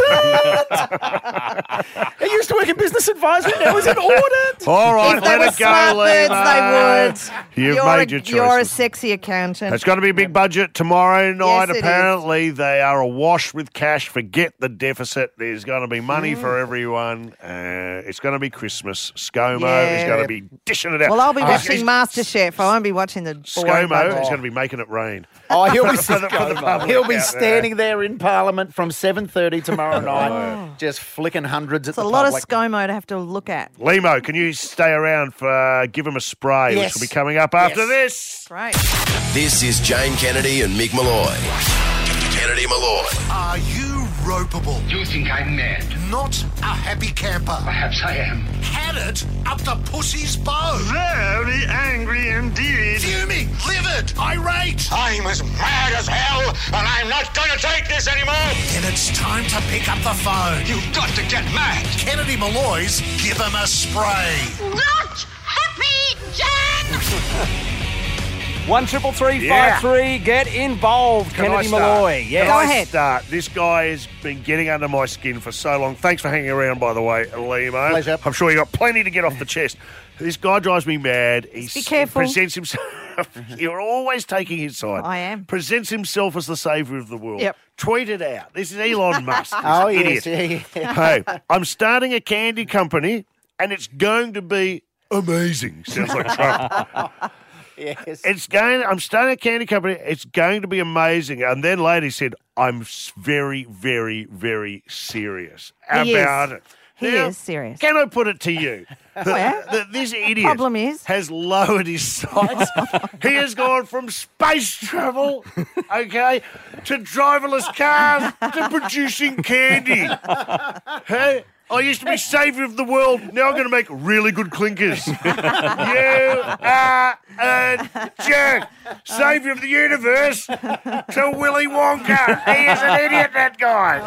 accountant. He used to work in business advisory, now he's in audit. All right, If they let were it go, smart birds, Lima. they would. You've you're made a, your You're a choices. sexy accountant. It's going to be a big budget tomorrow night. Yes, it Apparently, they are awash with cash. Forget the deficit. There's going to be money Mm. for everyone. Uh, it's going to be Christmas. ScoMo is Yeah. going to be dishing it out. Well, I'll be Oh, watching he's- MasterChef. I won't be watching the boring ScoMo budget. is going to be making it rain. Oh, he'll be, For the- for the public he'll be out standing there in Parliament from seven thirty tomorrow night, just flicking hundreds at It's the a lot public. of ScoMo to have to look at. Limo, can you stay around for uh, Give Him a Spray, Yes. which will be coming up after Yes. this? Great. This is Jane Kennedy and Mick Malloy. Kennedy Malloy. Are you ropeable? You think I'm mad? Not a happy camper. Perhaps I am. Had it up the pussy's bow. Very angry indeed. Fuming, livid, irate. I'm as mad as hell, and I'm not going to take this anymore. Then it's time to pick up the phone. You've got to get mad. Kennedy Malloy's Give Him a Spray. Not happy, Jen! One triple three Yeah. five three. Get involved, Can I Kennedy start? Malloy. Yes. Can I start? This guy has been getting under my skin for so long. Thanks for hanging around, by the way, Limo. Pleasure. I'm sure you got plenty to get off the chest. This guy drives me mad. He Be careful. presents himself. You're always taking his side. I am. Presents himself as the saviour of the world. Yep. Tweet it out. This is Elon Musk. this Oh, idiot. yes, yeah, yeah. Hey, I'm starting a candy company, and it's going to be amazing. Sounds like Trump. Yes. It's going. I'm starting a candy company. It's going to be amazing. And then later he said, "I'm s- very, very, very serious He about is. it." He Now, is serious. Can I put it to you that, Well, that this idiot problem is- has lowered his sights? He has gone from space travel, okay, to driverless cars to producing candy. Hey. I used to be saviour of the world. Now I'm going to make really good clinkers. You are a jerk. Saviour of the universe to Willy Wonka. He is an idiot, that guy.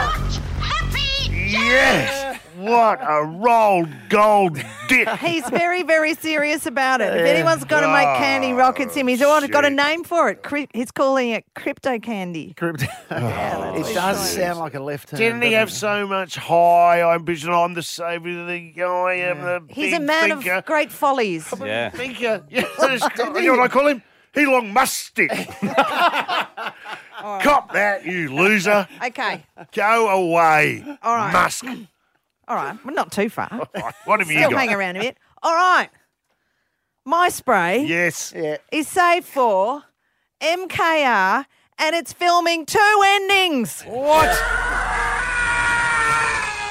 Yes. What a rolled gold dick. He's very, very serious about it. If anyone's got to make candy rock, it's him. He's already got a shit. name for it. Cri- He's calling it crypto candy. Crypto- it does sound like a left turn. Didn't he doesn't have it? so much high ambition? I'm the saviour of the guy. I'm the He's big a man thinker. of great follies. Yeah. Thinker. Yeah, you know what I call him? Elon Musk stick. Cop that, you loser. Okay. Go away, All right. Musk. All right. Well, not too far. What have you Still got? hang around a bit. All right. My spray Yes. Yeah. is saved for M K R and it's filming two endings. What?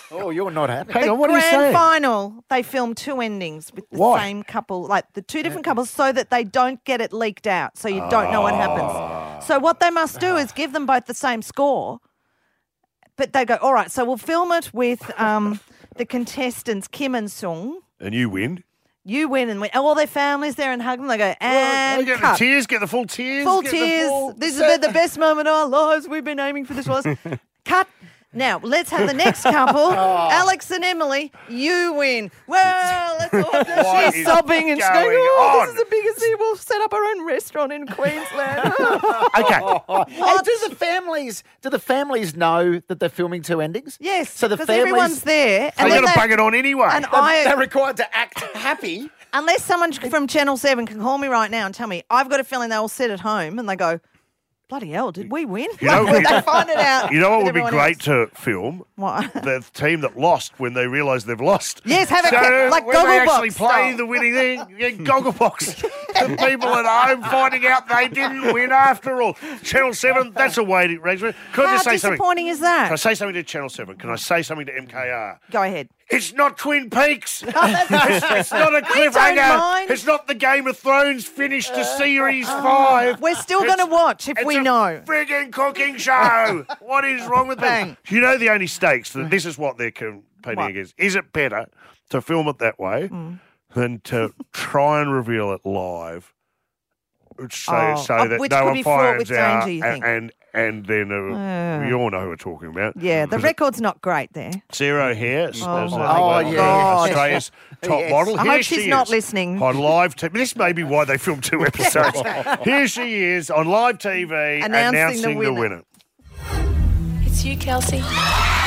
Oh, you're not happy. Hang the on, what are you grand saying? final, they filmed two endings with the Why? same couple, like the two different couples, so that they don't get it leaked out, so you don't know what happens. So what they must do is give them both the same score, but they go, all right, so we'll film it with um, the contestants Kim and Sung. And you win. You win, and we, all their families there and hug them. They go, and They get cut. the tears, get the full tears. Full get the tears. full- This has been the best moment of our lives. We've been aiming for this was. Cut. Now, let's have the next couple. Oh. Alex and Emily, you win. Well, let's all What She's is sobbing and she's going, going oh, on? this is the biggest thing. We'll set up our own restaurant in Queensland. Okay. And do the families do the families know that they're filming two endings? Yes, So the because families everyone's there. They then got to they- bang it on anyway. And they're, I, they're required to act happy. unless someone from Channel seven can call me right now and tell me, I've got a feeling they all sit at home and they go, bloody hell, did we win? You know, Like, they find it out. You know what with would be everyone great else. to film? What? The team that lost when they realise they've lost. Yes, have it so ca- like when they Gogglebox actually play style. the winning thing, yeah, Gogglebox. The people at home finding out they didn't win after all. Channel seven, that's a way to raise it. Can I How just say something? disappointing is Can I that? say something to Channel seven? Can I say something to M K R? Go ahead. It's not Twin Peaks. Oh, that's- it's, it's not a We don't cliffhanger. mind. It's not the Game of Thrones finished to series five. We're still It's- going to watch if it's we a know. frigging cooking show. What is wrong with them? Bang. You know the only stakes, that this is what they're competing What? against. Is it better to film it that way Mm. than to try and reveal it live? So, Oh, so oh, that which no could one be fraught finds with out, danger, you and, think? and and then uh, Uh. we all know who we're talking about. Yeah, the 'Cause record's not great there. Zero here. There's Oh, a- my one Oh, of God. Australia's top Yes. model. I Here hope she she's not is listening. on live T V. This may be why they filmed two episodes. Here she is on live T V Announcing announcing, the the winner. winner. It's you, Kelsey. Oh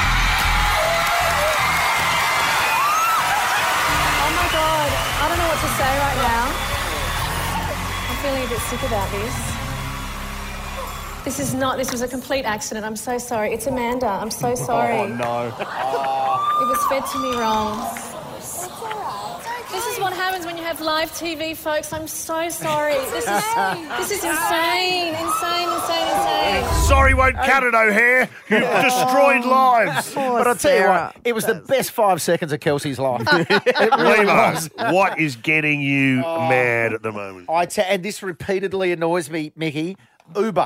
my God, I don't know what to say right now. I'm feeling a bit sick about this. This is not, this was a complete accident. I'm so sorry. It's Amanda. I'm so sorry. Oh, no. It was fed to me wrong. This is what happens when you have live T V, folks. I'm so sorry. This is this is insane, insane, insane, insane. Sorry, won't cut it, O'Hare. You've destroyed lives. Poor But I'll tell you Sarah. what, it was the best five seconds of Kelsey's life. It really Limo, was. what is getting you Oh. mad at the moment? I te- and this repeatedly annoys me, Mickey. Uber.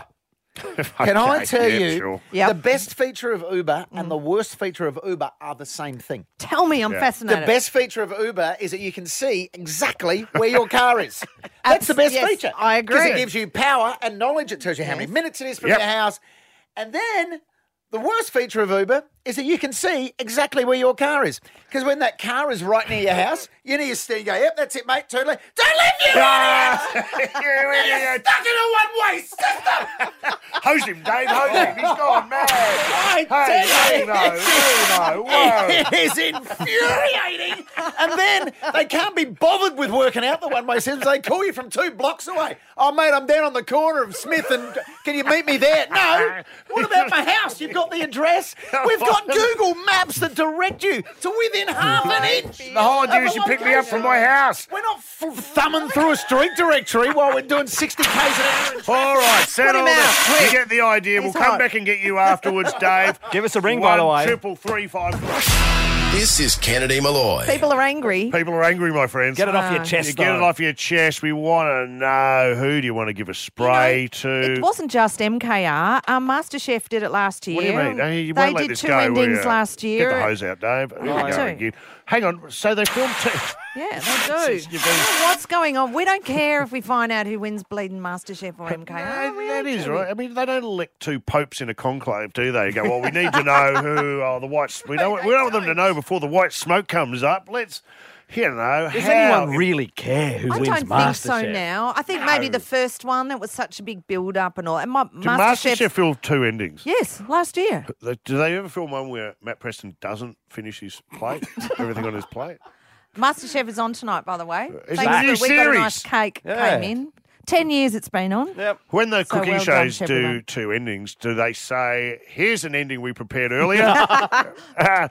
Can I Okay, tell yeah, you, sure. Yep. the best feature of Uber and the worst feature of Uber are the same thing. Tell me, I'm Yeah. The fascinated. best feature of Uber is that you can see exactly where your car is. That's the best Yes, feature. I Because agree. it gives you power and knowledge. It tells you how many minutes it is from Yep. your house. And then the worst feature of Uber is that you can see exactly where your car is. Because when that car is right near your house, you need to stand and go, yep, that's it, mate, totally. Don't leave you Ah, idiots! you You're idiot. stuck in a one-way system! Hose him, Dave. Hose him. He's gone mad. I Hey, tell you, Lino, Lino, whoa. it is infuriating. And then they can't be bothered with working out the one-way systems. They call you from two blocks away. Oh, mate, I'm down on the corner of Smith and can you meet me there? No. What about my house? You've got the address. We've got Google Maps that direct you to within half an inch. The whole idea is you pick me up from my house. We're not f- thumbing through a street directory while we're doing sixty kays an hour. All right, settle him out, it. quick. You get the idea. He's we'll come hot. back and get you afterwards, Dave. Give us a ring, by the One way. triple three five three. This is Kennedy Malloy. People are angry. People are angry, my friends. Get it off Ah. your chest, You get it though. off your chest. We want to know, who do you want to give a spray It to? wasn't just M K R. Um, MasterChef did it last year. What do you mean? Hey, you they won't let did this two go, will endings you? last Get year. the hose out, Dave. Here we had go to. again. Hang on. So they filmed two. Yeah, they do. What's going on? We don't care if we find out who wins bleeding MasterChef or M K R. No, that is right. I mean, they don't elect two popes in a conclave, do they? Go, well, we need to know who are the white. We don't. We don't want them to know before the white smoke comes up. Let's, you know, Does how anyone really care who I wins don't MasterChef? think so now. I think maybe No. the first one, it was such a big build-up and all. And my, Did MasterChef film two endings? Yes, last year. They- Do they ever film one where Matt Preston doesn't finish his plate, everything on his plate? MasterChef is on tonight, by the way. Is Thanks it a new to- we got a series? nice cake Yeah. came in. Ten years it's been on. Yep. When the So cooking well done shows to do everyone. two endings, do they say, here's an ending we prepared earlier? uh,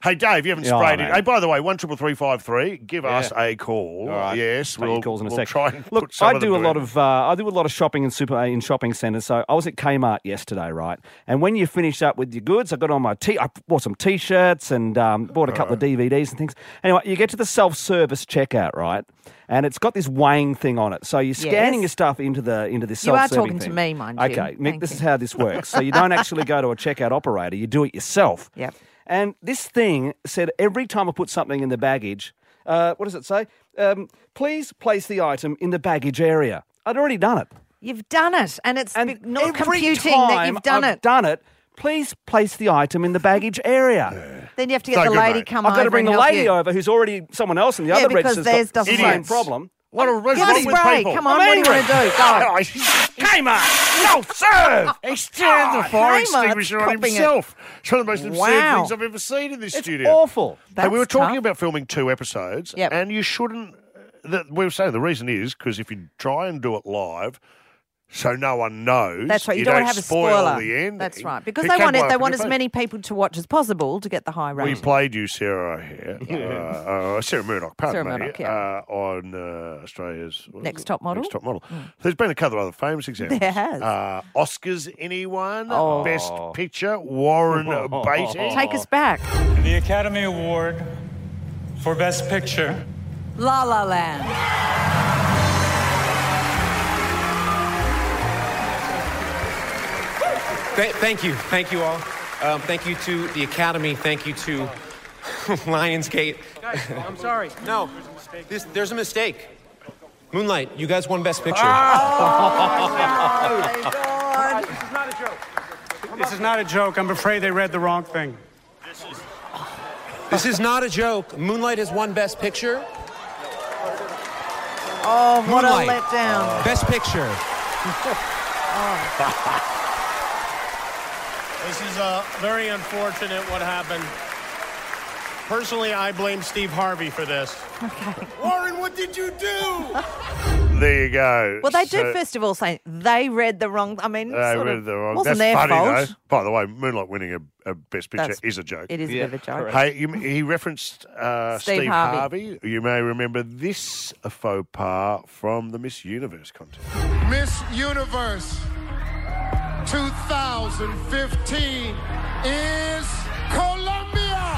Hey, Dave, you haven't Yeah, sprayed I it. know. Hey, by the way, one triple three five three. Give Yeah. us a call. All right. Yes, Take your we'll, calls in a we'll sec. try and Look, put some I of do them a lot to of uh, I do a lot of shopping in super in shopping centres. So I was at Kmart yesterday, right? And when you finish up with your goods, I got on my t. I bought some t-shirts and um, bought a couple of D V Ds and things. Anyway, you get to the self-service checkout, right? And it's got this weighing thing on it. So you're scanning Yes. your stuff into the into this You are self-serving talking to thing. me, mind you. Okay, Mick, Thank this you. is how this works. So you don't actually go to a checkout operator. You do it yourself. Yep. And this thing said every time I put something in the baggage, uh, what does it say? Um, please place the item in the baggage area. I'd already done it. You've done it, and it's And not every computing time that you've done I've it. done it. Please place the item in the baggage area. Then you have to get So the good, lady mate. come I've over got to bring and the help lady you. over who's already someone else in the Yeah, other because register's theirs got doesn't the same work. problem. What a Give wrong us with spray. people? Come on, what do you want to do? Go. Kmart, self-serve. He's turned the fire Kmart's extinguisher on copying it. himself. It's one of the most absurd Wow. things I've ever seen in this It's studio. awful. Hey, we were That's talking tough. about filming two episodes, Yep. and you shouldn't. The, we were saying the reason is because if you try and do it live, so no one knows. That's right. You, you don't, don't want to have a spoil spoiler. the ending. That's right. Because It they can want blow it. They up in want your as face. many people to watch as possible to get the high We rating. played you, Sarah here, uh, uh, Sarah Murdoch, pardon Sarah me, Murdoch, yeah. uh, on uh, Australia's what is Next it? Top Model? Next Top Model. There's been a couple of other famous examples. There has. Uh, Oscars, anyone? Oh. Best Picture, Warren Beatty. Take us back. The Academy Award for Best Picture. La La Land. Th- thank you. Thank you all. Um, thank you to the Academy. Thank you to Lionsgate. Guys, I'm sorry. No, this, there's a mistake. Moonlight, you guys won Best Picture. This is not a joke. This is not a joke. I'm afraid they read the wrong thing. This is not a joke. Moonlight has won Best Picture. Oh, what Moonlight. a letdown. Best Picture. This is uh, very unfortunate what happened. Personally, I blame Steve Harvey for this. Okay. Warren, what did you do? There you go. Well, they do So- first of all say they read the wrong. I mean, They sort read of, the wrong. wasn't That's their funny, fault. though. By the way, Moonlight winning a, a Best Picture That's- is a joke. it is a bit of a joke. Hey, you, he referenced uh, Steve Steve, Harvey. Harvey. You may remember this faux pas from the Miss Universe contest. Miss Universe twenty fifteen is Colombia.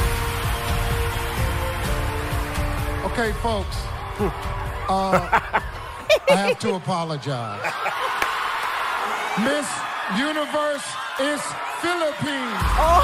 Okay, folks. Uh, I have to apologize. Miss Universe is Philippines. Oh,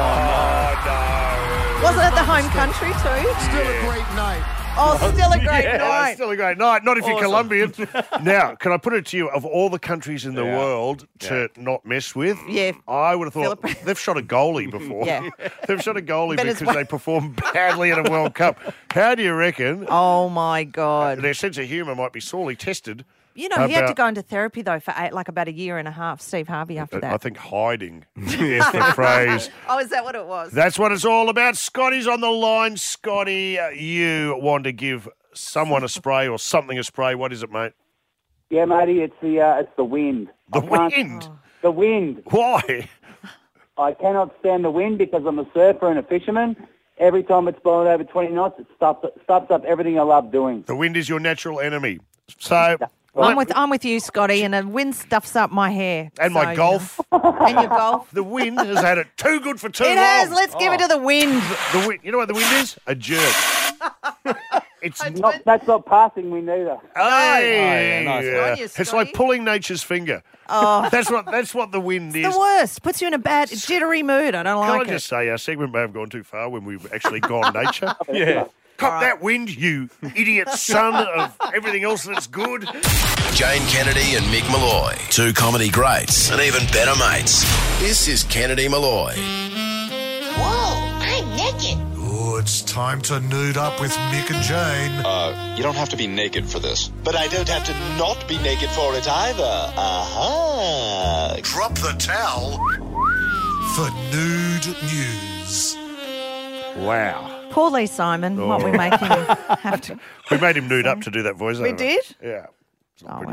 no. wasn't it the home country too? Still a great night. Oh, still a great Yeah, night. Still a great night. Not if you're Awesome. Colombian. Now, can I put it to you, of all the countries in the Yeah. world to not mess with, Yeah. I would have thought Philippines. they've shot a goalie before. Yeah. They've shot a goalie because Venezuela. they performed badly at a World Cup. How do you reckon Oh my God. their sense of humour might be sorely tested? You know, he had to about- go into therapy though for eight, like about a year and a half. Steve Harvey after that. I think hiding is the phrase. Oh, is that what it was? That's what it's all about. Scotty's on the line. Scotty, uh, you want to give someone a spray or something a spray. What is it, mate? Yeah, matey, it's the uh, it's the wind. The I can't- wind? The wind. Why? I cannot stand the wind because I'm a surfer and a fisherman. Every time it's blowing over twenty knots, it stops stops up everything I love doing. The wind is your natural enemy. So, I'm with I'm with you, Scotty, and the wind stuffs up my hair. and So, my you golf. know. And your golf. The wind has had it too good for too It long. has. Let's give it to the wind. The wind. You know what the wind is? A jerk. It's Not, that's not passing wind either. Hey, Oh, yeah, nice yeah. one. On you, It's Scotty. like pulling nature's finger. Oh. That's what that's what the wind is. The worst. Puts you in a bad, jittery mood. I don't Can like I just it. say our segment may have gone too far when we've actually gone nature? Yeah. Cop that wind, you idiot son of everything else that's good. Jane Kennedy and Mick Malloy. Two comedy greats and even better mates. This is Kennedy Malloy. Whoa, I'm naked. Oh, it's time to nude up with Mick and Jane. Uh, you don't have to be naked for this. But I don't have to not be naked for it either. Uh-huh. Drop the towel for nude news. Wow. Poor Lee Simon. What we Oh. making him have to. We made him nude up to do that voiceover. We did? Yeah. Oh well.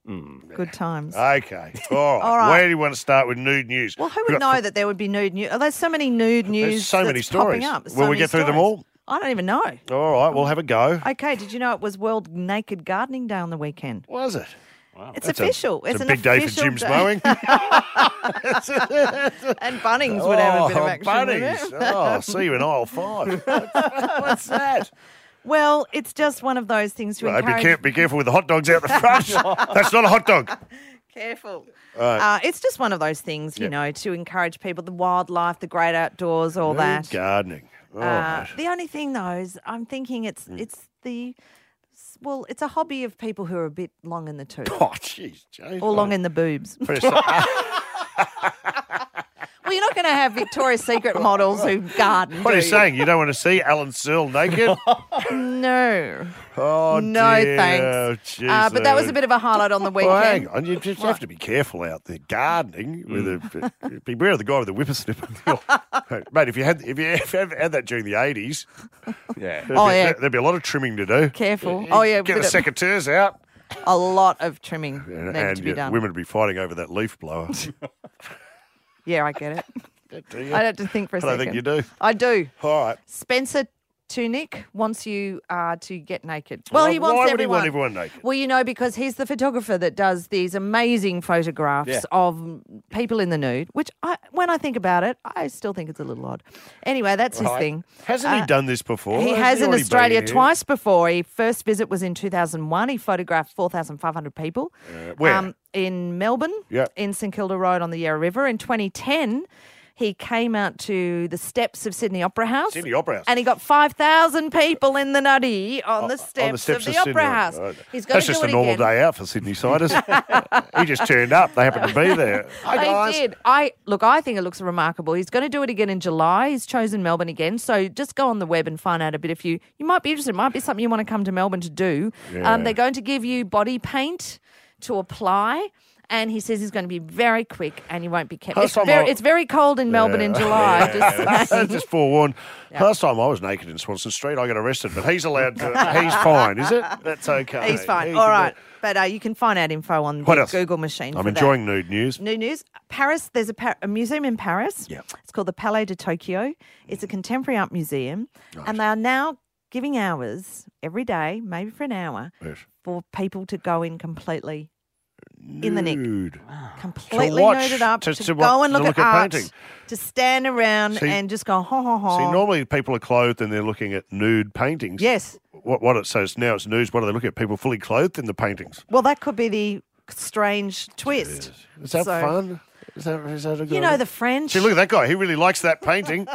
Good times. Okay. All right. All right. Where do you want to start with nude news? Well, who We've would got- know that there would be nude news? Oh, there's so many nude news. There's so many that's popping stories. Up. There's Will so we many get through them stories. all? I don't even know. All right, we'll have a go. Okay, did you know it was World Naked Gardening Day on the weekend? Was it? It's That's a- official. it's it's a an big day for official Jim's day. mowing. And Bunnings would have a bit of Oh, action. Bunnings. wouldn't it? Oh, see you in aisle five. What's that? Well, it's just one of those things to Right, be, encourage. care- be careful with the hot dogs out the front. That's not a hot dog. Careful. Right. Uh, it's just one of those things, you Yep. know, to encourage people, the wildlife, the great outdoors, all Nude that. gardening. All Uh, right. the only thing, though, is I'm thinking it's Hmm. it's the well, it's a hobby of people who are a bit long in the tooth. Oh, jeez, Jane. Or long in the boobs. Pretty so- Well, you're not going to have Victoria's Secret models who garden. What are you do saying? You don't want to see Alan Searle naked? No. Oh, No, dear. thanks. Oh, Uh, but that was a Lord. bit of a highlight on the weekend. Well, hang on. You just have to be careful out there gardening. With a, beware of the guy with the whippersnipper. Mate, if you had if you had, had that during the eighties, yeah, there'd, Oh, be, yeah. there'd be a lot of trimming to do. Careful. Oh, yeah, Get bit the of- secateurs out. A lot of trimming And, needed and to be yeah, done. women would be fighting over that leaf blower. Yeah, I get it. Do you? I had to think for a I don't second. think you do. I do. All right. Spencer Tunick wants you uh, to get naked. Well, Why- he wants why would he everyone. want everyone naked? Well, you know, because he's the photographer that does these amazing photographs Yeah. of people in the nude, which I, when I think about it, I still think it's a little odd. Anyway, that's his Right. thing. Hasn't he Uh, done this before? He Hasn't has in already Australia been here? twice before. His first visit was in two thousand one. He photographed four thousand five hundred people. Uh, where? in Melbourne, Yep. in St Kilda Road on the Yarra River. In twenty ten, he came out to the steps of Sydney Opera House. Sydney Opera House. And he got five thousand people in the nutty on the steps, On the steps of the Sydney Opera Opera. House. Right. He's got That's to do just it a normal again. day out for Sydney siders. He just turned up. They happened to be there. Hi, I guys. did. I look. I think it looks remarkable. He's going to do it again in July. He's chosen Melbourne again. So just go on the web and find out a bit. If you you might be interested, it might be something you want to come to Melbourne to do. Yeah. Um, they're going to give you body paint to apply. And he says he's going to be very quick and he won't be kept. Last It's time very, I- it's very cold in Melbourne in Yeah. July. Yeah. Just saying. Just forewarned. Yeah. Last time I was naked in Swanston Street, I got arrested, but he's allowed to. He's fine, is it? That's okay. He's fine. He All can right. do- But uh, you can find out info on What the else? Google machine. I'm for enjoying that. nude news. New news. Paris, there's a, par- a museum in Paris. Yeah. It's called the Palais de Tokyo. It's a contemporary art museum. And they are now giving hours every day, maybe for an hour, Yes. for people to go in completely in the nick. Nude. Completely watch, nuded up, to- to, to go what- and to look, look at, at art, painting. to stand around See- and just go, ha, ha, ha. See, normally people are clothed and they're looking at nude paintings. Yes. What? What it says now it's news. What are they looking at? People fully clothed in the paintings. Well, that could be the strange twist. Is that So- fun? Is that, is that a good You know, idea? the French. See, look at that guy. He really likes that painting.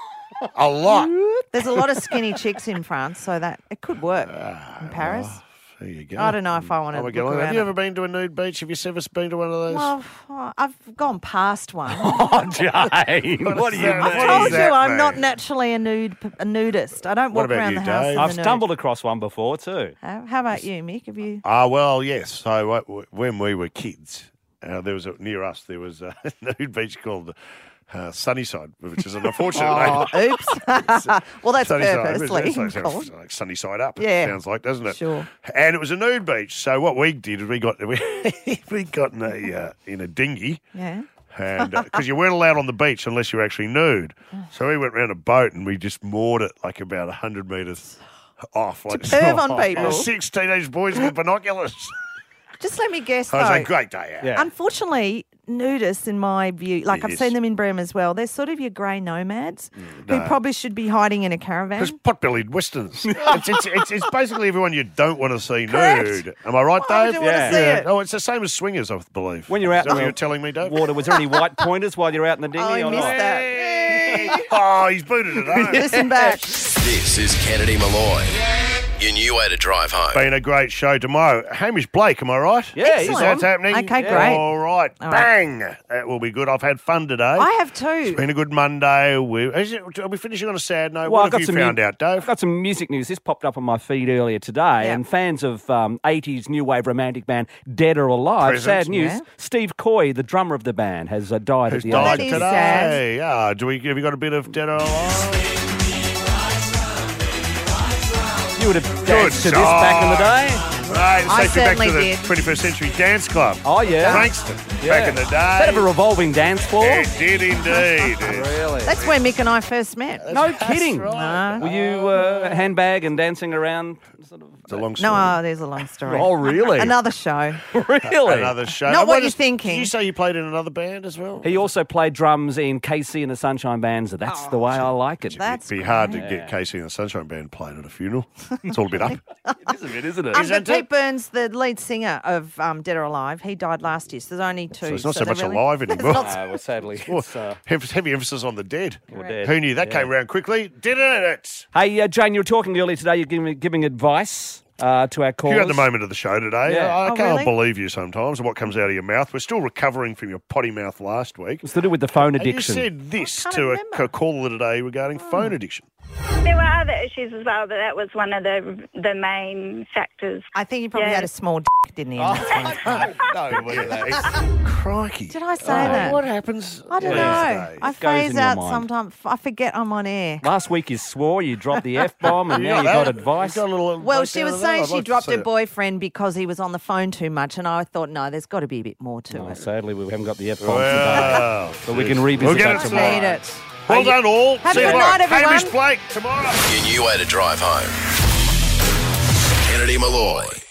A lot. There's a lot of skinny chicks in France, so that it could work in Paris. There you go. I don't know if I want to Oh, my look God. around. Have you it. ever been to a nude beach? Have you ever been to one of those? Well, I've gone past one. Oh, Jane, what do you mean? I told you I'm not naturally a nude a nudist. I don't What walk about around you, the house. Dave? in I've the nude. stumbled across one before too. How, how about you, Mick? Have you? Ah, well, yes. So uh, w- when we were kids, uh, there was a, near us there was a nude beach called uh, Sunnyside, which is an unfortunate Oh, name. oops. well, that's Sunnyside. purposely It's like, called. it's like Sunnyside Up. Yeah. Sounds like, doesn't it? Sure. And it was a nude beach. So what we did is we got we, we got in a uh, in a dinghy. Yeah. And because you weren't allowed on the beach unless you were actually nude, so we went around a boat and we just moored it like about a hundred metres off, like perv on people. Six teenage boys with binoculars. Just let me guess, It was though. a great day out. Yeah. Unfortunately, nudists, in my view, like I've Yes. seen them in Bream as well, they're sort of your grey nomads no. who probably should be hiding in a caravan. Because pot-bellied Westerners. it's, it's, it's, it's basically everyone you don't want to see Correct. nude. Am I right, Why would Dave? you want to Yeah. see Yeah. it? Oh, it's the same as swingers, I believe. When you're out Is that in what the you're telling me, Dave? water, was there any white pointers while you're out in the dinghy Oh, you or missed not? that. Oh, he's booted it home. Listen back. This is Kennedy Malloy. Your new way to drive home. Been a great show tomorrow. Hamish Blake, am I right? Yeah, Is he's that on. happening? Okay, Yeah. great. All right. All right. Bang. That will be good. I've had fun today. I have too. It's been a good Monday. We, is it, are we finishing on a sad note? Well, what I've got have you some found mu- out, Dave? I've got some music news. This popped up on my feed earlier today, Yeah. and fans of um, eighties new wave romantic band Dead or Alive. Presents. Sad news: Yeah. Steve Coy, the drummer of the band, has uh, died Who's at the died age is of today? Ah, do we, have you got a bit of Dead or Alive? You would have danced to this back in the day. Right, let's I take you back certainly to the did. twenty-first century dance club. Oh, yeah. Frankston, Yeah. back in the day. Instead of a revolving dance floor. It did indeed. Really? That's where Mick and I first met. No kidding. right. Were you uh, handbag and dancing around? Sort of, it's a long story. No, oh, there's a long story. Oh, really? Another show. Really? Another show. Not And what what you're is- thinking. Did you say you played in another band as well? He also played drums in Casey and the Sunshine Bands. That's the way I like it. That's It'd be hard to great. get Casey and the Sunshine Band played at a funeral. It's all a bit up. It is a bit, isn't it? Um, Isn't but it? Pete Burns, the lead singer of um, Dead or Alive, he died last year, so there's only two. So it's not so, they're much really- alive It's anymore. not No, well, sadly, Well, it's, uh, heavy, heavy emphasis on the dead. Or dead. Who knew that Yeah. came around quickly? Didn't it? Hey, uh, Jane, you were talking earlier today. You're giving, giving advice uh, to our callers. You're at the moment of the show today. Yeah. I, I Oh, can't really? believe you sometimes and what comes out of your mouth. We're still recovering from your potty mouth last week. It's to do with the phone And you addiction. said this can't to a, remember. a caller today regarding Oh. phone addiction. There were other issues as well, but that was one of the the main factors. I think he probably Yeah. had a small dick, didn't he? in that one? No, look at that. Crikey. Did I say Oh, that? What happens? I don't these know. days? I It goes in phase your out mind. sometimes. I forget I'm on air. Last week you swore, you dropped the F-bomb, and You now you got got that? advice. You got a little Well, breakdown she was of that? saying I'd she like to dropped see her it. boyfriend because he was on the phone too much, and I thought, no, there's got to be a bit more to Oh, it. sadly, we haven't got the F-bomb Well, today. But we can geez. revisit We'll get that it tomorrow. Need it. Well done, all. Have See a you good tomorrow. night, everyone. Hamish Blake tomorrow. Your new way to drive home. Kennedy Malloy.